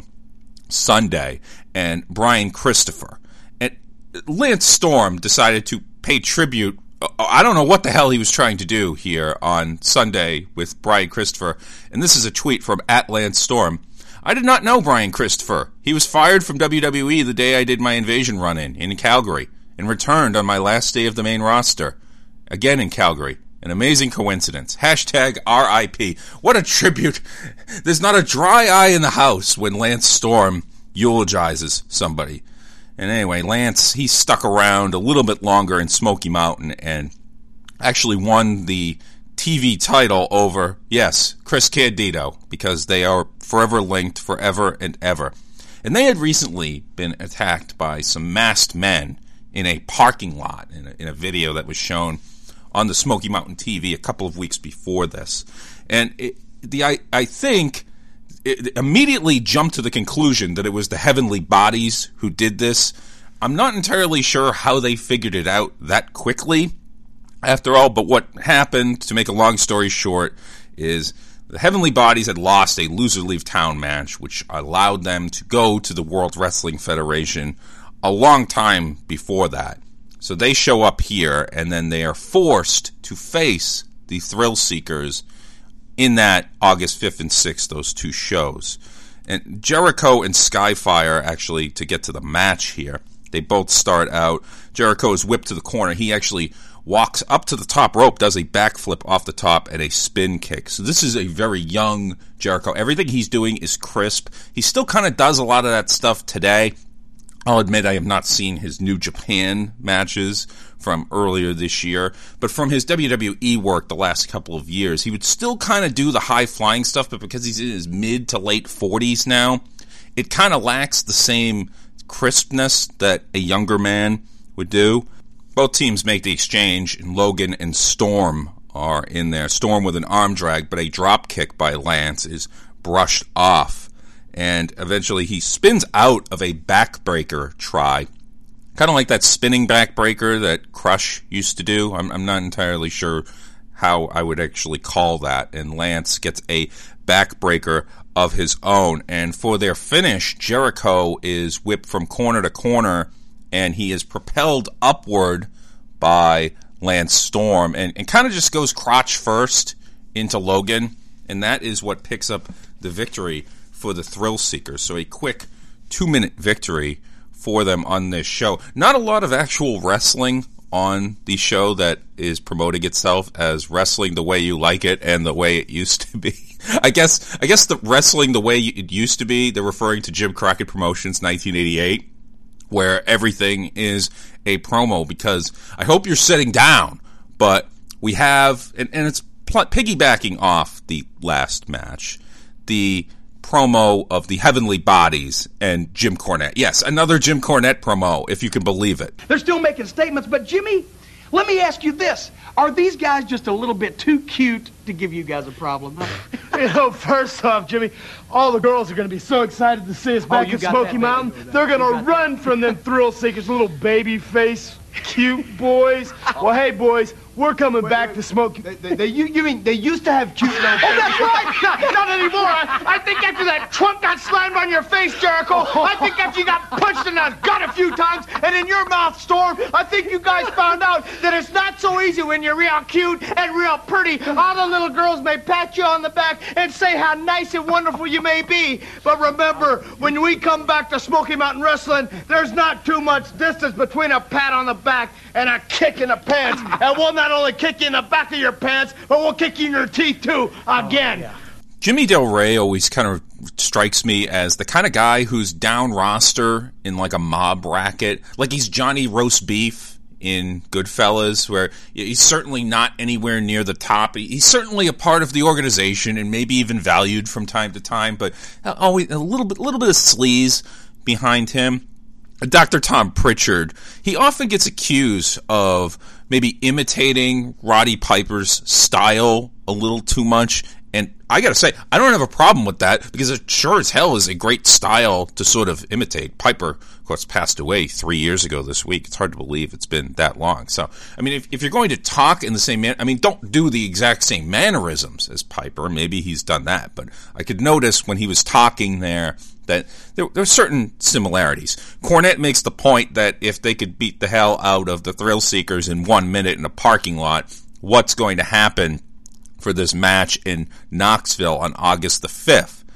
Sunday, and Brian Christopher. And Lance Storm decided to pay tribute. I don't know what the hell he was trying to do here on Sunday with Brian Christopher, and this is a tweet from at Lance Storm. I did not know Brian Christopher. He was fired from W W E the day I did my Invasion run-in in Calgary and returned on my last day of the main roster, again in Calgary. An amazing coincidence. Hashtag R I P. What a tribute. There's not a dry eye in the house when Lance Storm eulogizes somebody. And anyway, Lance, he stuck around a little bit longer in Smoky Mountain and actually won the T V title over, yes, Chris Candido, because they are forever linked, forever and ever. And they had recently been attacked by some masked men in a parking lot in a, in a video that was shown on the Smoky Mountain T V a couple of weeks before this. And it, the I, I think it immediately jumped to the conclusion that it was the Heavenly Bodies who did this. I'm not entirely sure how they figured it out that quickly. After all, but what happened, to make a long story short, is the Heavenly Bodies had lost a loser leave town match, which allowed them to go to the World Wrestling Federation a long time before that. So they show up here, and then they are forced to face the Thrill Seekers in that August fifth and sixth, those two shows. And Jericho and Skyfire, actually, to get to the match here, they both start out. Jericho is whipped to the corner. He actually walks up to the top rope, does a backflip off the top, and a spin kick. So this is a very young Jericho. Everything he's doing is crisp. He still kind of does a lot of that stuff today. I'll admit I have not seen his New Japan matches from earlier this year, but from his W W E work the last couple of years, he would still kind of do the high-flying stuff, but because he's in his mid to late forties now, it kind of lacks the same crispness that a younger man would do. Both teams make the exchange, and Logan and Storm are in there. Storm with an arm drag, but a drop kick by Lance is brushed off. And eventually he spins out of a backbreaker try. Kind of like that spinning backbreaker that Crush used to do. I'm, I'm not entirely sure how I would actually call that. And Lance gets a backbreaker of his own. And for their finish, Jericho is whipped from corner to corner, and he is propelled upward by Lance Storm. And, and kind of just goes crotch first into Logan. And that is what picks up the victory for the Thrill Seekers. So a quick two-minute victory for them on this show. Not a lot of actual wrestling on the show that is promoting itself as wrestling the way you like it and the way it used to be. I guess I guess the wrestling the way it used to be, they're referring to Jim Crockett Promotions nineteen eighty-eight, where everything is a promo, because I hope you're sitting down, but we have, and, and it's pl- piggybacking off the last match, the promo of the Heavenly Bodies and Jim Cornette. Yes, another Jim Cornette promo, if you can believe it. They're still making statements, but Jimmy, let me ask you this. Are these guys just a little bit too cute to give you guys a problem? Huh? You know, first off, Jimmy, all the girls are going to be so excited to see us back oh, at Smoky Mountain. They're going to run from them thrill seekers, little baby face, cute boys. Well, hey, boys, we're coming wait, back wait, to Smoky. They, they, they, you, you mean they used to have cute little babies? Oh, that's right. Not, not anymore. I, I think after that trunk got slammed on your face, Jericho, I think after you got punched in the gut a few times and in your mouth, Storm, I think you guys found out that it's not so easy when you're real cute and real pretty. All the little girls may pat you on the back and say how nice and wonderful you may be. But remember, when we come back to Smoky Mountain Wrestling, there's not too much distance between a pat on the back and a kick in the pants. And we'll not only kick you in the back of your pants, but we'll kick you in your teeth, too, again. Oh, yeah. Jimmy Del Rey always kind of strikes me as the kind of guy who's down roster in like a mob racket. Like he's Johnny Roast Beef in Goodfellas, where he's certainly not anywhere near the top. He's certainly a part of the organization and maybe even valued from time to time, but always a little bit, little bit of sleaze behind him. Doctor Tom Pritchard, he often gets accused of maybe imitating Roddy Piper's style a little too much. And I gotta say, I don't have a problem with that, because it sure as hell is a great style to sort of imitate. Piper, of course, passed away three years ago this week. It's hard to believe it's been that long. So, I mean, if, if you're going to talk in the same manner, I mean, don't do the exact same mannerisms as Piper. Maybe he's done that. But I could notice when he was talking there that there, there are certain similarities. Cornette makes the point that if they could beat the hell out of the Thrill Seekers in one minute in a parking lot, what's going to happen for this match in Knoxville on August the fifth.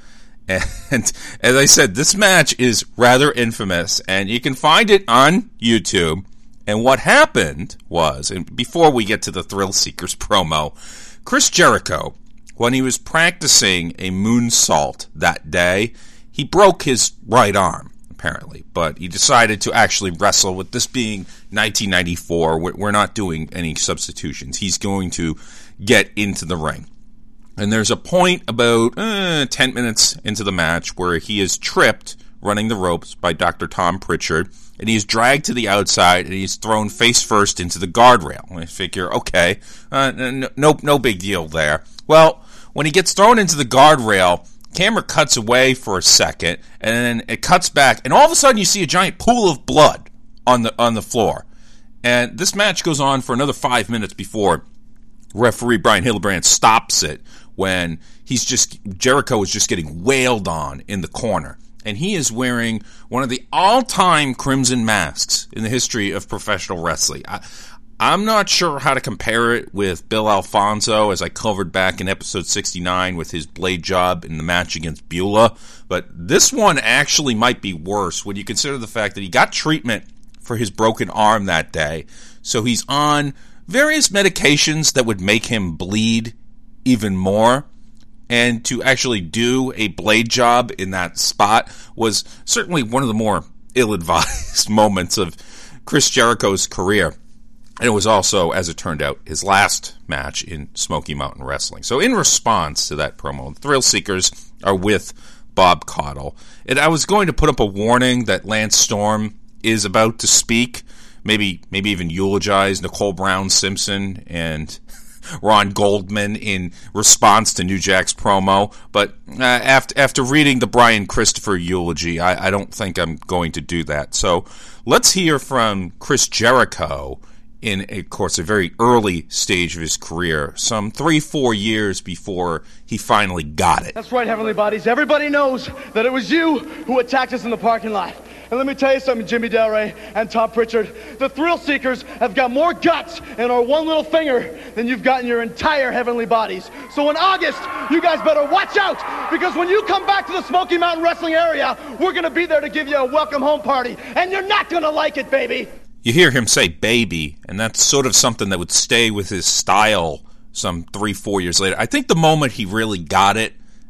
And as I said, this match is rather infamous, and you can find it on YouTube. And what happened was, and before we get to the Thrill Seekers promo, Chris Jericho, when he was practicing a moonsault that day, he broke his right arm, apparently, but he decided to actually wrestle. With this being nineteen ninety-four, we're not doing any substitutions. He's going to get into the ring. And there's a point about uh, ten minutes into the match where he is tripped running the ropes by Doctor Tom Pritchard, and he's dragged to the outside, and he's thrown face first into the guardrail. And I figure, okay, uh, no, no big deal there. Well, when he gets thrown into the guardrail, camera cuts away for a second, and then it cuts back, and all of a sudden you see a giant pool of blood on the on the floor. And this match goes on for another five minutes before referee Brian Hildebrand stops it, when he's just Jericho is just getting wailed on in the corner. And he is wearing one of the all-time crimson masks in the history of professional wrestling. I, I'm not sure how to compare it with Bill Alfonso, as I covered back in episode sixty-nine with his blade job in the match against Beulah. But this one actually might be worse when you consider the fact that he got treatment for his broken arm that day. So he's on various medications that would make him bleed even more. And to actually do a blade job in that spot was certainly one of the more ill-advised moments of Chris Jericho's career. And it was also, as it turned out, his last match in Smoky Mountain Wrestling. So in response to that promo, the Thrill Seekers are with Bob Caudle. And I was going to put up a warning that Lance Storm is about to speak, maybe maybe even eulogize Nicole Brown Simpson and Ron Goldman in response to New Jack's promo. But uh, after after reading the Brian Christopher eulogy, I, I don't think I'm going to do that. So let's hear from Chris Jericho in, of course, a very early stage of his career, some three, four years before he finally got it. That's right, Heavenly Bodies. Everybody knows that it was you who attacked us in the parking lot. And let me tell you something, Jimmy Del Rey and Tom Pritchard. The Thrill Seekers have got more guts in our one little finger than you've got in your entire Heavenly Bodies. So in August, you guys better watch out, because when you come back to the Smoky Mountain Wrestling area, we're going to be there to give you a welcome home party. And you're not going to like it, baby. You hear him say baby, and that's sort of something that would stay with his style some three, four years later. I think the moment he really got it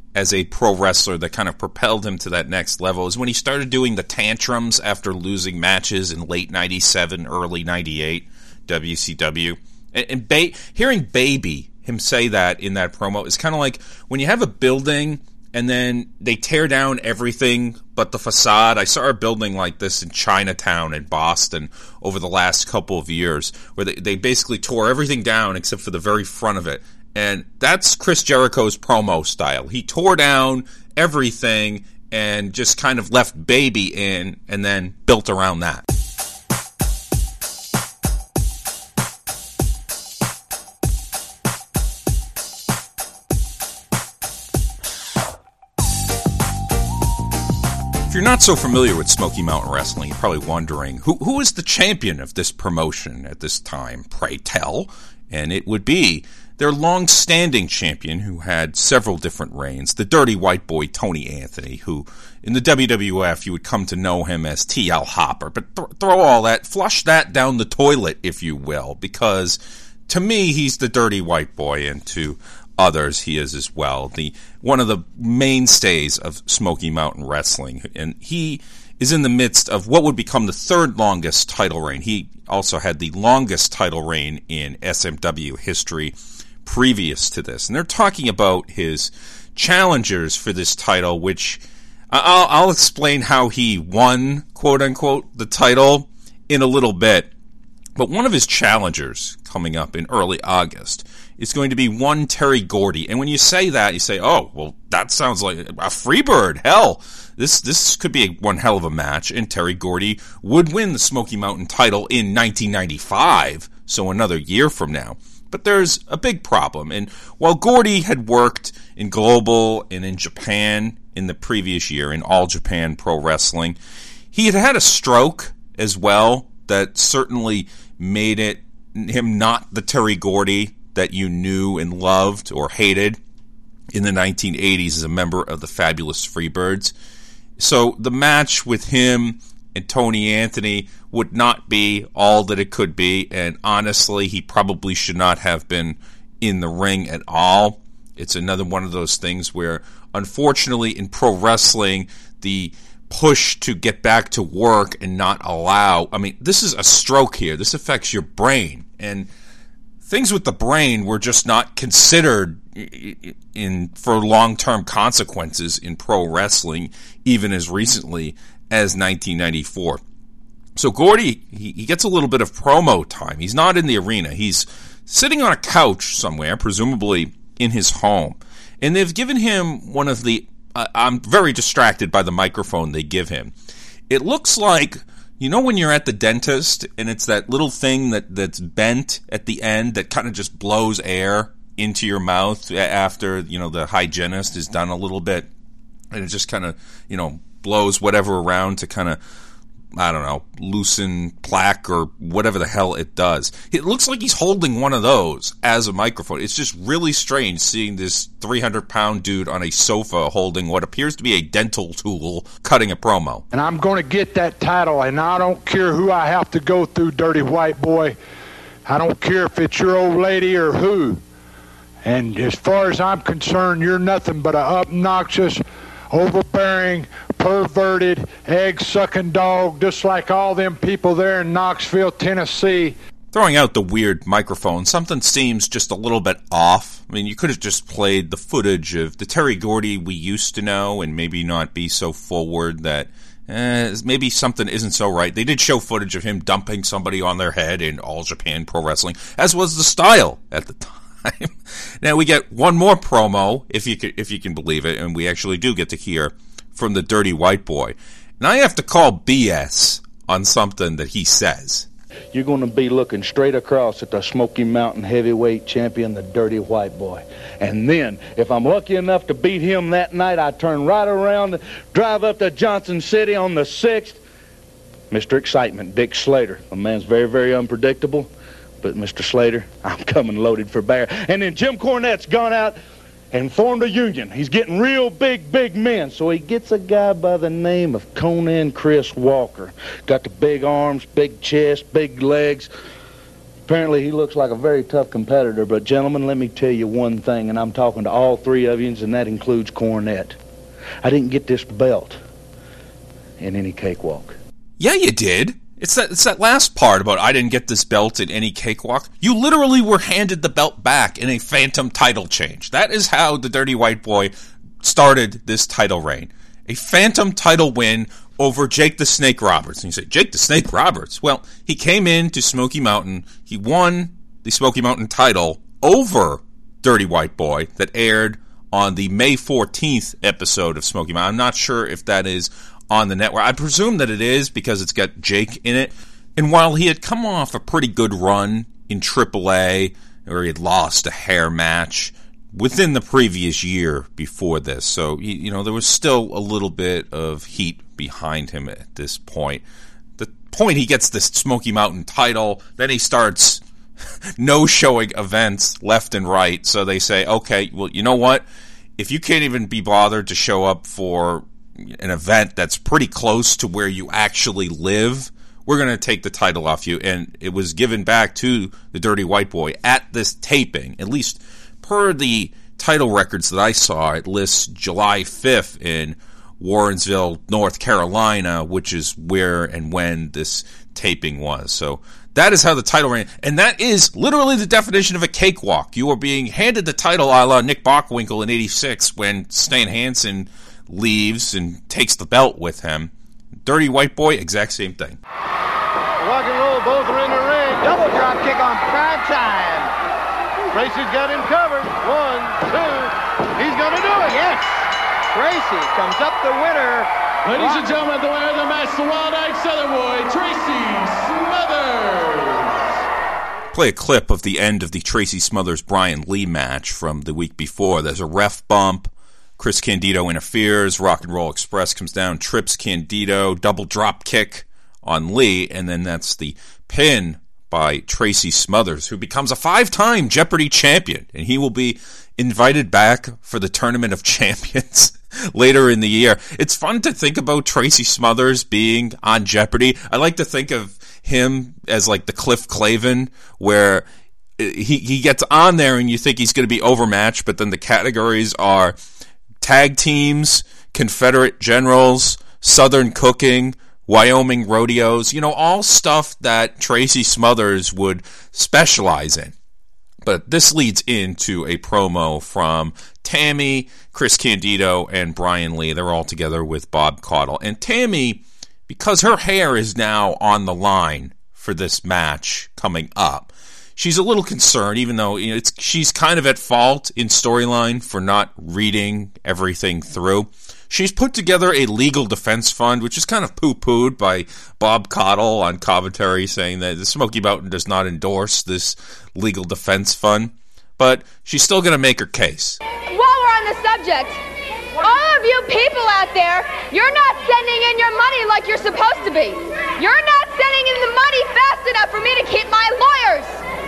as a pro wrestler that kind of propelled him to that next level is when he started doing the tantrums after losing matches in late ninety-seven, early ninety-eight, W C W. And, and ba- hearing Baby, him say that in that promo, is kind of like when you have a building and then they tear down everything but the facade. I saw a building like this in Chinatown in Boston over the last couple of years, where they, they basically tore everything down except for the very front of it. And that's Chris Jericho's promo style. He tore down everything and just kind of left Baby in and then built around that. If you're not so familiar with Smoky Mountain Wrestling, you're probably wondering, who who is the champion of this promotion at this time, pray tell? And it would be their long-standing champion who had several different reigns, the dirty white boy Tony Anthony, who in the W W F you would come to know him as T L Hopper. But th- throw all that, flush that down the toilet, if you will, because to me he's the dirty white boy, and to others he is as well, the one of the mainstays of Smoky Mountain Wrestling. And he is in the midst of what would become the third longest title reign. He also had the longest title reign in S M W history previous to this. And they're talking about his challengers for this title, which I'll, I'll explain how he won, quote-unquote, the title in a little bit. But one of his challengers coming up in early August is going to be one Terry Gordy. And when you say that, you say, oh, well, that sounds like a Freebird. Hell, this this could be a, one hell of a match. And Terry Gordy would win the Smoky Mountain title in nineteen ninety-five, so another year from now. But there's a big problem. And while Gordy had worked in Global and in Japan in the previous year, in All Japan Pro Wrestling, he had had a stroke as well that certainly made it him not the Terry Gordy that you knew and loved or hated in the nineteen eighties as a member of the Fabulous Freebirds. So the match with him and Tony Anthony would not be all that it could be, and honestly, he probably should not have been in the ring at all. It's another one of those things where, unfortunately, in pro wrestling, the push to get back to work and not allow, I mean, this is a stroke here. This affects your brain, and things with the brain were just not considered in for long-term consequences in pro wrestling, even as recently as nineteen ninety-four. So Gordy, he, he gets a little bit of promo time. He's not in the arena. He's sitting on a couch somewhere, presumably in his home. And they've given him one of the, uh, I'm very distracted by the microphone they give him. It looks like, you know when you're at the dentist and it's that little thing that, that's bent at the end that kind of just blows air into your mouth after, you know, the hygienist is done a little bit, and it just kind of, you know, blows whatever around to kind of, I don't know, loosen plaque or whatever the hell it does. It looks like he's holding one of those as a microphone. It's just really strange seeing this three hundred pound dude on a sofa holding what appears to be a dental tool cutting a promo. And I'm going to get that title, and I don't care who I have to go through, dirty white boy. I don't care if it's your old lady or who. And as far as I'm concerned, you're nothing but a obnoxious, overbearing, perverted, egg-sucking dog, just like all them people there in Knoxville, Tennessee. Throwing out the weird microphone, something seems just a little bit off. I mean, you could have just played the footage of the Terry Gordy we used to know and maybe not be so forward that eh, maybe something isn't so right. They did show footage of him dumping somebody on their head in All Japan Pro Wrestling, as was the style at the time. Now we get one more promo, if you can, if you can believe it, and we actually do get to hear from the dirty white boy. And I have to call B S on something that he says. You're going to be looking straight across at the Smoky Mountain heavyweight champion, the dirty white boy. And then, if I'm lucky enough to beat him that night, I turn right around, drive up to Johnson City on the sixth. Mister Excitement, Dick Slater. The man's very, very unpredictable. But, Mister Slater, I'm coming loaded for bear. And then Jim Cornette's gone out and formed a union. He's getting real big, big men. So he gets a guy by the name of Conan Chris Walker. Got the big arms, big chest, big legs. Apparently he looks like a very tough competitor, but gentlemen, let me tell you one thing, and I'm talking to all three of you, and that includes Cornette. I didn't get this belt in any cakewalk. Yeah, you did. It's that, it's that last part about I didn't get this belt in any cakewalk. You literally were handed the belt back in a phantom title change. That is how the Dirty White Boy started this title reign. A phantom title win over Jake the Snake Roberts. And you say, Jake the Snake Roberts? Well, he came into Smoky Mountain. He won the Smoky Mountain title over Dirty White Boy that aired on the May fourteenth episode of Smoky Mountain. I'm not sure if that is on the network. I presume that it is because it's got Jake in it. And while he had come off a pretty good run in triple A, where he had lost a hair match within the previous year before this, so, you know, there was still a little bit of heat behind him at this point. The point he gets this Smoky Mountain title, then he starts no-showing events left and right, so they say, okay, well, you know what? If you can't even be bothered to show up for an event that's pretty close to where you actually live, we're going to take the title off you. And it was given back to the Dirty White Boy at this taping. At least per the title records that I saw, it lists July fifth in Warrensville, North Carolina, which is where and when this taping was. So that is how the title ran. And that is literally the definition of a cakewalk. You are being handed the title a la Nick Bockwinkel in eighty-six when Stan Hansen leaves and takes the belt with him. Dirty White Boy, exact same thing. Rock and roll, both are in the ring. Double drop kick on prime time. Tracy's got him covered. One, two. He's going to do it. Yes. Tracy comes up the winner. Ladies and gentlemen, the winner of the match, the Wild-Eyed Southern Boy, Tracy Smothers. Play a clip of the end of the Tracy Smothers-Brian Lee match from the week before. There's a ref bump. Chris Candido interferes, Rock and Roll Express comes down, trips Candido, double drop kick on Lee, and then that's the pin by Tracy Smothers, who becomes a five-time Jeopardy champion, and he will be invited back for the Tournament of Champions later in the year. It's fun to think about Tracy Smothers being on Jeopardy. I like to think of him as like the Cliff Clavin, where he, he gets on there and you think he's going to be overmatched, but then the categories are tag teams, Confederate generals, Southern cooking, Wyoming rodeos, you know, all stuff that Tracy Smothers would specialize in. But this leads into a promo from Tammy, Chris Candido, and Brian Lee. They're all together with Bob Caudle. And Tammy, because her hair is now on the line for this match coming up, she's a little concerned, even though, you know, it's she's kind of at fault in storyline for not reading everything through. She's put together a legal defense fund, which is kind of poo-pooed by Bob Caudle on commentary, saying that the Smoky Mountain does not endorse this legal defense fund. But she's still going to make her case. While we're on the subject, all of you people out there, you're not sending in your money like you're supposed to be. You're not sending in the money fast enough for me to keep my lawyers.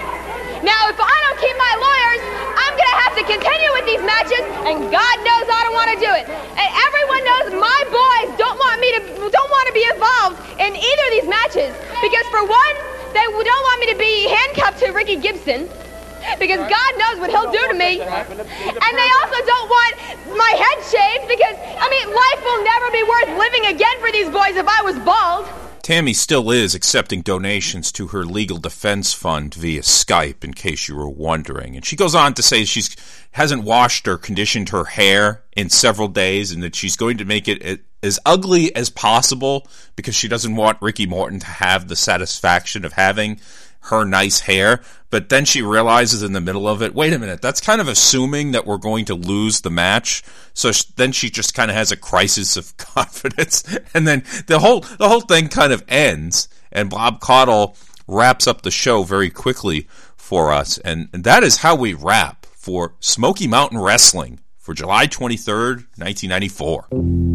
Now, if I don't keep my lawyers, I'm going to have to continue with these matches, and God knows I don't want to do it. And everyone knows my boys don't want me to don't want to be involved in either of these matches, because for one, they don't want me to be handcuffed to Ricky Gibson, because God knows what he'll do to me. And they also don't want my head shaved, because, I mean, life will never be worth living again for these boys if I was bald. Tammy still is accepting donations to her legal defense fund via Skype, in case you were wondering. And she goes on to say she hasn't washed or conditioned her hair in several days, and that she's going to make it as ugly as possible because she doesn't want Ricky Morton to have the satisfaction of having her nice hair. But then she realizes in the middle of it, wait a minute, that's kind of assuming that we're going to lose the match. So sh- then she just kind of has a crisis of confidence, and then the whole the whole thing kind of ends, and Bob Caudle wraps up the show very quickly for us, and, and that is how we wrap for Smoky Mountain Wrestling for July twenty-third, nineteen ninety-four.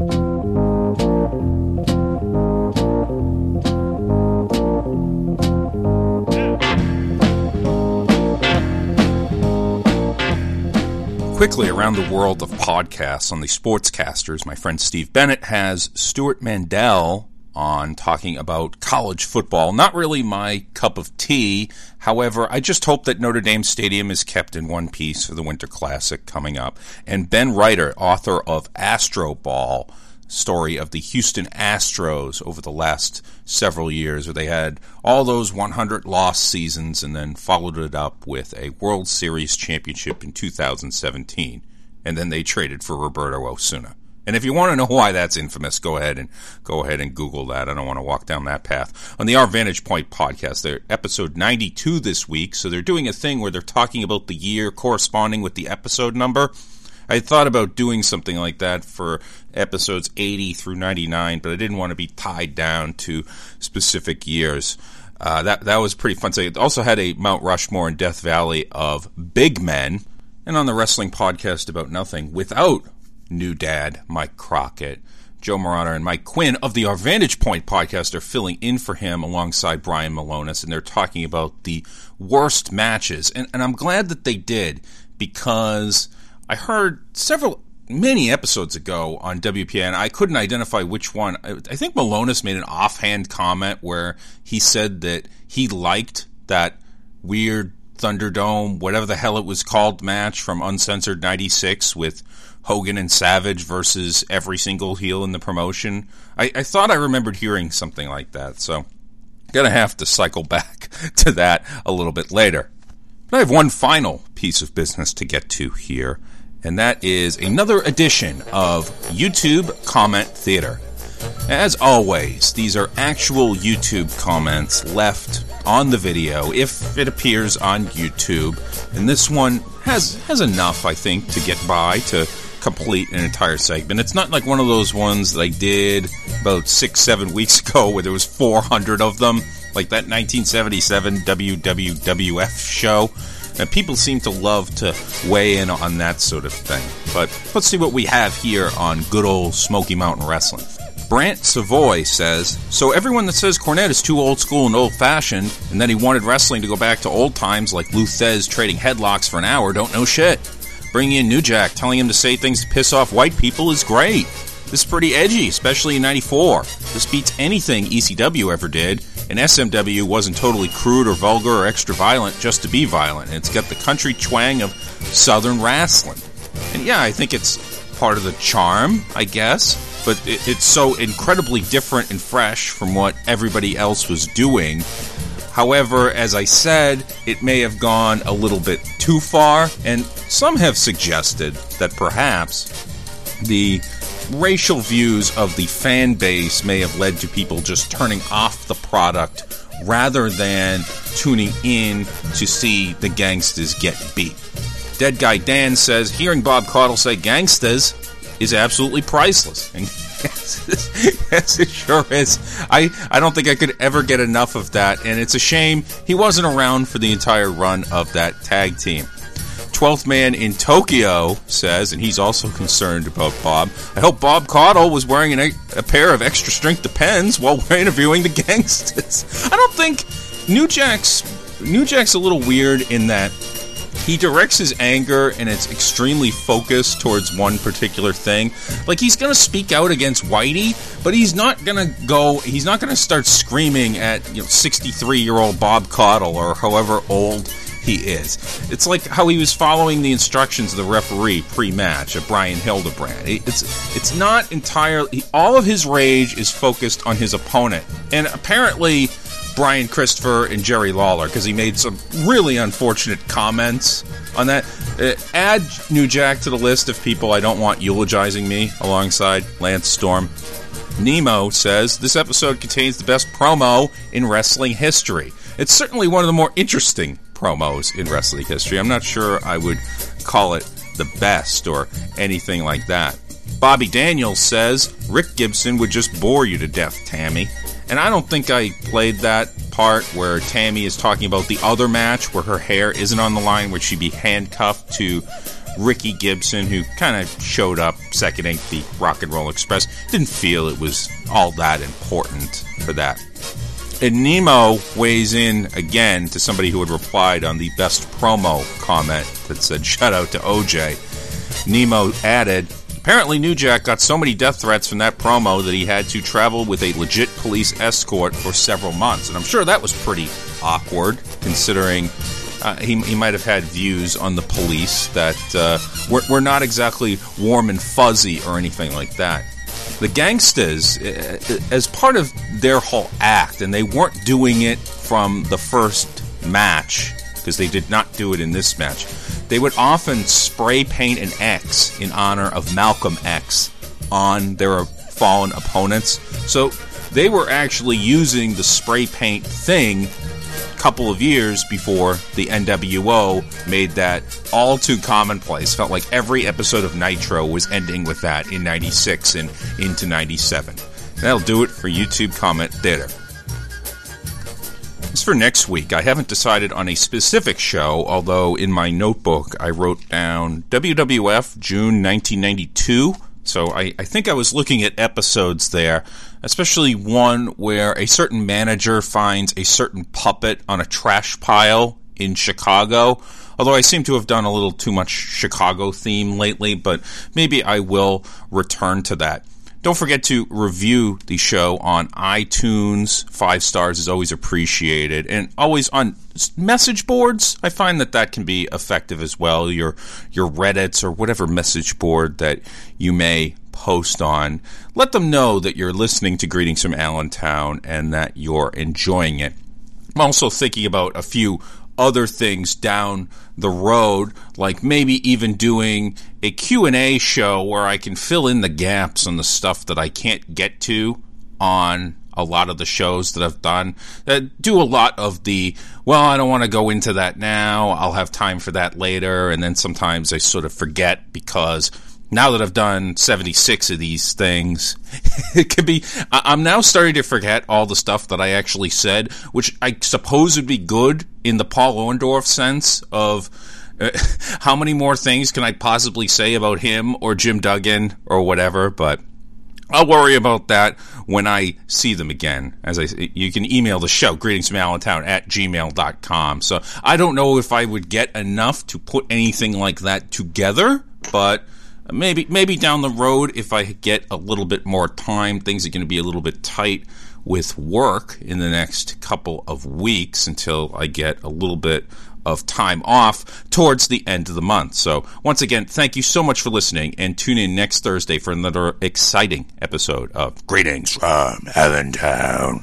Quickly around the world of podcasts on the Sportscasters, my friend Steve Bennett has Stuart Mandel on talking about college football. Not really my cup of tea. However, I just hope that Notre Dame Stadium is kept in one piece for the Winter Classic coming up. And Ben Reiter, author of Astro Ball, story of the Houston Astros over the last several years, where they had all those one hundred lost seasons and then followed it up with a World Series championship in two thousand seventeen. And then they traded for Roberto Osuna. And if you want to know why that's infamous, go ahead and go ahead and Google that. I don't want to walk down that path. On the Our Vantage Point podcast, they're episode ninety-two this week, so they're doing a thing where they're talking about the year corresponding with the episode number. I thought about doing something like that for episodes eighty through ninety-nine, but I didn't want to be tied down to specific years. Uh, that that was pretty fun. So it also had a Mount Rushmore and Death Valley of big men. And on the Wrestling Podcast About Nothing, without new dad Mike Crockett, Joe Marano and Mike Quinn of the Our Vantage Point podcast are filling in for him alongside Brian Malonis, and they're talking about the worst matches. And, and I'm glad that they did, because I heard several, many episodes ago on W P N, I couldn't identify which one. I, I think Malonis made an offhand comment where he said that he liked that weird Thunderdome, whatever the hell it was called, match from Uncensored ninety-six with Hogan and Savage versus every single heel in the promotion. I, I thought I remembered hearing something like that, so gonna have to cycle back to that a little bit later. But I have one final piece of business to get to here, and that is another edition of YouTube Comment Theater. As always, these are actual YouTube comments left on the video if it appears on YouTube, and this one has has enough, I think, to get by to complete an entire segment. It's not like one of those ones that I did about six, seven weeks ago where there was four hundred of them, like that nineteen seventy-seven W W W F show. And people seem to love to weigh in on that sort of thing. But let's see what we have here on good old Smoky Mountain Wrestling. Brant Savoy says, so everyone that says Cornette is too old school and old-fashioned, and that he wanted wrestling to go back to old times like Lou Thez trading headlocks for an hour, don't know shit. Bringing in New Jack, telling him to say things to piss off white people is great. This is pretty edgy, especially in ninety-four. This beats anything E C W ever did, and S M W wasn't totally crude or vulgar or extra violent just to be violent. And it's got the country twang of Southern wrestling. And yeah, I think it's part of the charm, I guess, but it, it's so incredibly different and fresh from what everybody else was doing. However, as I said, it may have gone a little bit too far, and some have suggested that perhaps the racial views of the fan base may have led to people just turning off the product rather than tuning in to see the gangsters get beat. Dead Guy Dan says, hearing Bob Caudle say gangsters is absolutely priceless. And yes, yes, it sure is. I, I don't think I could ever get enough of that, and it's a shame he wasn't around for the entire run of that tag team. twelfth Man in Tokyo says, and he's also concerned about Bob, I hope Bob Caudle was wearing an, a pair of extra strength Depends while we're interviewing the gangsters. I don't think New Jack's New Jack's a little weird in that he directs his anger and it's extremely focused towards one particular thing. Like, he's going to speak out against Whitey, but he's not going to go, he's not going to start screaming at, you know, sixty-three-year-old Bob Caudle or however old he is. It's like how he was following the instructions of the referee pre-match at Brian Hildebrand. It's it's not entirely, all of his rage is focused on his opponent. And apparently Brian Christopher and Jerry Lawler, because he made some really unfortunate comments on that. Uh, add New Jack to the list of people I don't want eulogizing me alongside Lance Storm. Nemo says, this episode contains the best promo in wrestling history. It's certainly one of the more interesting promos in wrestling history. I'm not sure I would call it the best or anything like that. Bobby Daniels says, Rick Gibson would just bore you to death, Tammy. And I don't think I played that part where Tammy is talking about the other match where her hair isn't on the line, where she'd be handcuffed to Ricky Gibson, who kind of showed up seconding the Rock and Roll Express. Didn't feel it was all that important for that. And Nemo weighs in again to somebody who had replied on the best promo comment that said, shout out to O J. Nemo added, Apparently, New Jack got so many death threats from that promo that he had to travel with a legit police escort for several months. And I'm sure that was pretty awkward, considering uh, he, he might have had views on the police that uh, were, were not exactly warm and fuzzy or anything like that. The Gangstas, as part of their whole act, and they weren't doing it from the first match, because they did not do it in this match, they would often spray paint an X in honor of Malcolm X on their fallen opponents. So they were actually using the spray paint thing a couple of years before the N W O made that all too commonplace. Felt like every episode of Nitro was ending with that in ninety-six and into ninety-seven. That'll do it for YouTube Comment Theater. As for next week, I haven't decided on a specific show, although in my notebook I wrote down W W F June nineteen ninety-two, so I, I think I was looking at episodes there, especially one where a certain manager finds a certain puppet on a trash pile in Chicago, although I seem to have done a little too much Chicago theme lately, but maybe I will return to that. Don't forget to review the show on iTunes. Five stars is always appreciated. And always on message boards, I find that that can be effective as well. Your your Reddits or whatever message board that you may post on. Let them know that you're listening to Greetings from Allentown and that you're enjoying it. I'm also thinking about a few other things down the road, like maybe even doing a Q and A show where I can fill in the gaps on the stuff that I can't get to on a lot of the shows that I've done. Uh, do a lot of the, well, I don't want to go into that now, I'll have time for that later, and then sometimes I sort of forget because now that I've done seventy-six of these things, it could be, I'm now starting to forget all the stuff that I actually said, which I suppose would be good in the Paul Orndorff sense of uh, how many more things can I possibly say about him or Jim Duggan or whatever, but I'll worry about that when I see them again. As I, you can email the show, greetings from Allentown at gmail dot com. So I don't know if I would get enough to put anything like that together, but Maybe maybe down the road, if I get a little bit more time. Things are going to be a little bit tight with work in the next couple of weeks until I get a little bit of time off towards the end of the month. So once again, thank you so much for listening, and tune in next Thursday for another exciting episode of Greetings from Allentown.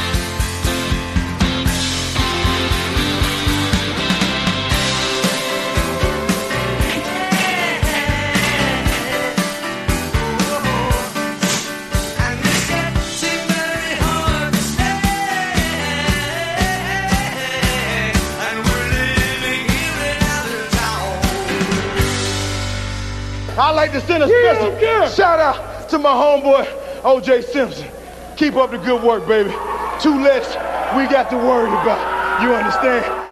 I'd like to send a special yeah, shout out to my homeboy, O J Simpson. Keep up the good work, baby. Two less we got to worry about. You understand?